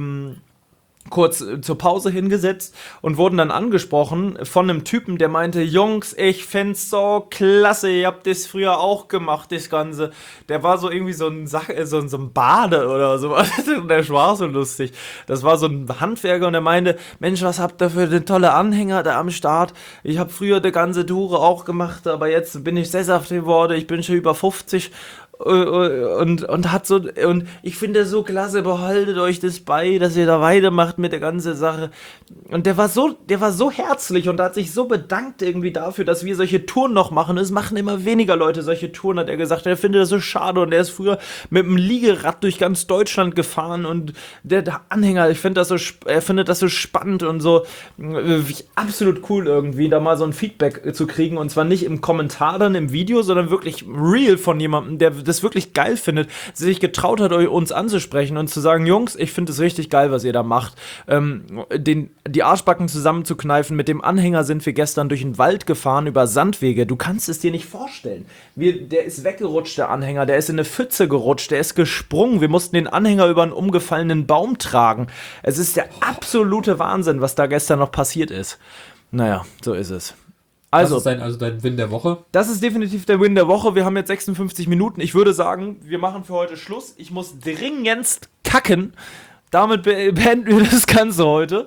kurz zur Pause hingesetzt und wurden dann angesprochen von einem Typen, der meinte, Jungs, ich find's so klasse, ihr habt das früher auch gemacht, das Ganze. Der war so irgendwie so ein Bade oder sowas. Der war so lustig. Das war so ein Handwerker und der meinte, Mensch, was habt ihr für eine tolle Anhänger da am Start? Ich habe früher die ganze Tour auch gemacht, aber jetzt bin ich sesshaft geworden, ich bin schon über 50 und hat so, und ich finde das so klasse, behaltet euch das bei, dass ihr da weitermacht mit der ganzen Sache. Und der war so herzlich und hat sich so bedankt irgendwie dafür, dass wir solche Touren noch machen. Es machen immer weniger Leute solche Touren, hat er gesagt. Er findet das so schade und er ist früher mit dem Liegerad durch ganz Deutschland gefahren und der Anhänger, er findet das so spannend und so absolut cool irgendwie, da mal so ein Feedback zu kriegen und zwar nicht im Kommentar dann im Video, sondern wirklich real von jemandem, der das wirklich geil findet, sich getraut hat, uns anzusprechen und zu sagen, Jungs, ich finde es richtig geil, was ihr da macht. Die Arschbacken zusammenzukneifen, mit dem Anhänger sind wir gestern durch den Wald gefahren, über Sandwege, du kannst es dir nicht vorstellen. Der ist weggerutscht, der Anhänger, der ist in eine Pfütze gerutscht, der ist gesprungen, wir mussten den Anhänger über einen umgefallenen Baum tragen. Es ist der absolute Wahnsinn, was da gestern noch passiert ist. Naja, so ist es. Also, Das ist dein Win der Woche. das ist definitiv der Win der Woche. Wir haben jetzt 56 Minuten. Ich würde sagen, wir machen für heute Schluss. Ich muss dringendst kacken. Damit beenden wir das Ganze heute.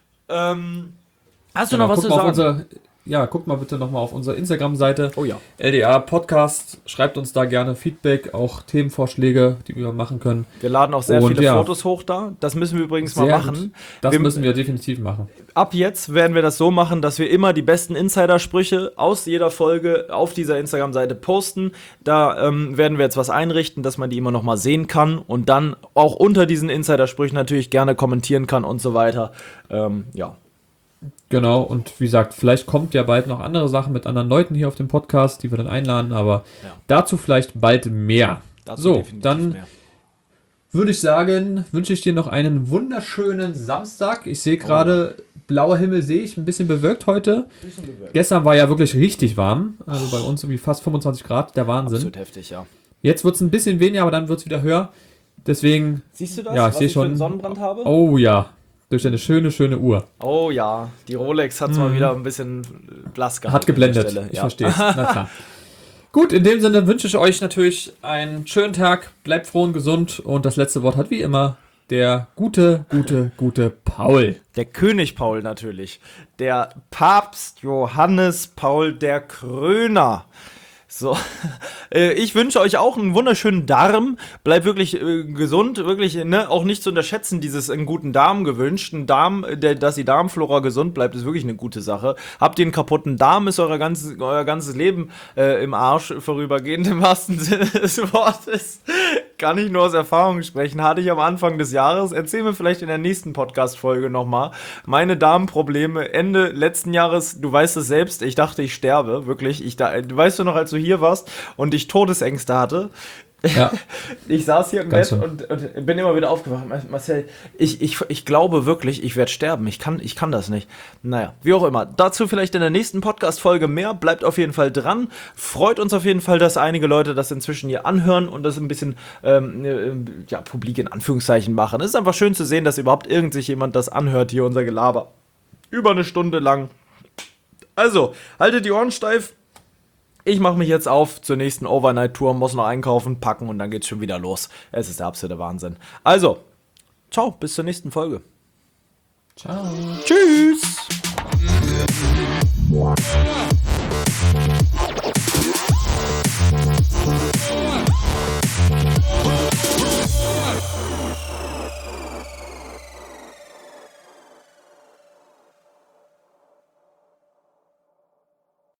Hast du noch was zu sagen? Guckt mal bitte nochmal auf unsere Instagram-Seite. Oh ja. LDA Podcast. Schreibt uns da gerne Feedback, auch Themenvorschläge, die wir machen können. Wir laden auch sehr Und viele ja. Fotos hoch da. Das müssen wir übrigens mal Sehr machen. gut. Das müssen wir definitiv machen. Ab jetzt werden wir das so machen, dass wir immer die besten Insider-Sprüche aus jeder Folge auf dieser Instagram-Seite posten. Da werden wir jetzt was einrichten, dass man die immer noch mal sehen kann und dann auch unter diesen Insider-Sprüchen natürlich gerne kommentieren kann und so weiter. Ja. Genau, und wie gesagt, vielleicht kommt ja bald noch andere Sachen mit anderen Leuten hier auf dem Podcast, die wir dann einladen, aber dazu vielleicht bald mehr. Dazu So, definitiv dann mehr. würde ich sagen, wünsche ich dir noch einen wunderschönen Samstag. Ich sehe gerade, blauer Himmel sehe ich, ein bisschen bewölkt heute. Gestern war ja wirklich richtig warm, also bei uns irgendwie fast 25 Grad, der Wahnsinn. Absolut heftig, ja. Jetzt wird es ein bisschen weniger, aber dann wird es wieder höher. Deswegen, Siehst du das, ja, ich sehe für schon. einen Sonnenbrand habe? Oh ja, durch eine schöne Uhr. Oh ja, die Rolex hat mal wieder ein bisschen blass gehabt. Hat geblendet. an der Stelle. Ich Ja. verstehe. Na klar. Gut, in dem Sinne wünsche ich euch natürlich einen schönen Tag. Bleibt froh und gesund. Und das letzte Wort hat wie immer der gute Paul. Der König Paul natürlich. Der Papst Johannes Paul der Kröner. So, ich wünsche euch auch einen wunderschönen Darm. Bleibt wirklich gesund, wirklich, ne, auch nicht zu unterschätzen, dieses einen guten Darm gewünscht. Ein Darm, dass die Darmflora gesund bleibt, ist wirklich eine gute Sache. Habt ihr einen kaputten Darm, ist euer ganzes Leben im Arsch vorübergehend, im wahrsten Sinne des Wortes. Kann ich nur aus Erfahrung sprechen. Hatte ich am Anfang des Jahres. Erzähl mir vielleicht in der nächsten Podcast-Folge nochmal. Meine Darmprobleme Ende letzten Jahres, du weißt es selbst, ich dachte, ich sterbe, wirklich. Du weißt du noch, als du hier warst und ich Todesängste hatte. Ja. Ich saß hier im Ganz Bett so. und bin immer wieder aufgewacht. Marcel, ich glaube wirklich, ich werde sterben. Ich kann das nicht. Naja, wie auch immer. Dazu vielleicht in der nächsten Podcast-Folge mehr. Bleibt auf jeden Fall dran. Freut uns auf jeden Fall, dass einige Leute das inzwischen hier anhören und das ein bisschen publik in Anführungszeichen machen. Es ist einfach schön zu sehen, dass überhaupt sich jemand das anhört, hier unser Gelaber. Über eine Stunde lang. Also, haltet die Ohren steif. Ich mache mich jetzt auf zur nächsten Overnight-Tour, muss noch einkaufen, packen und dann geht's schon wieder los. Es ist der absolute Wahnsinn. Also, ciao, bis zur nächsten Folge. Ciao. Tschüss.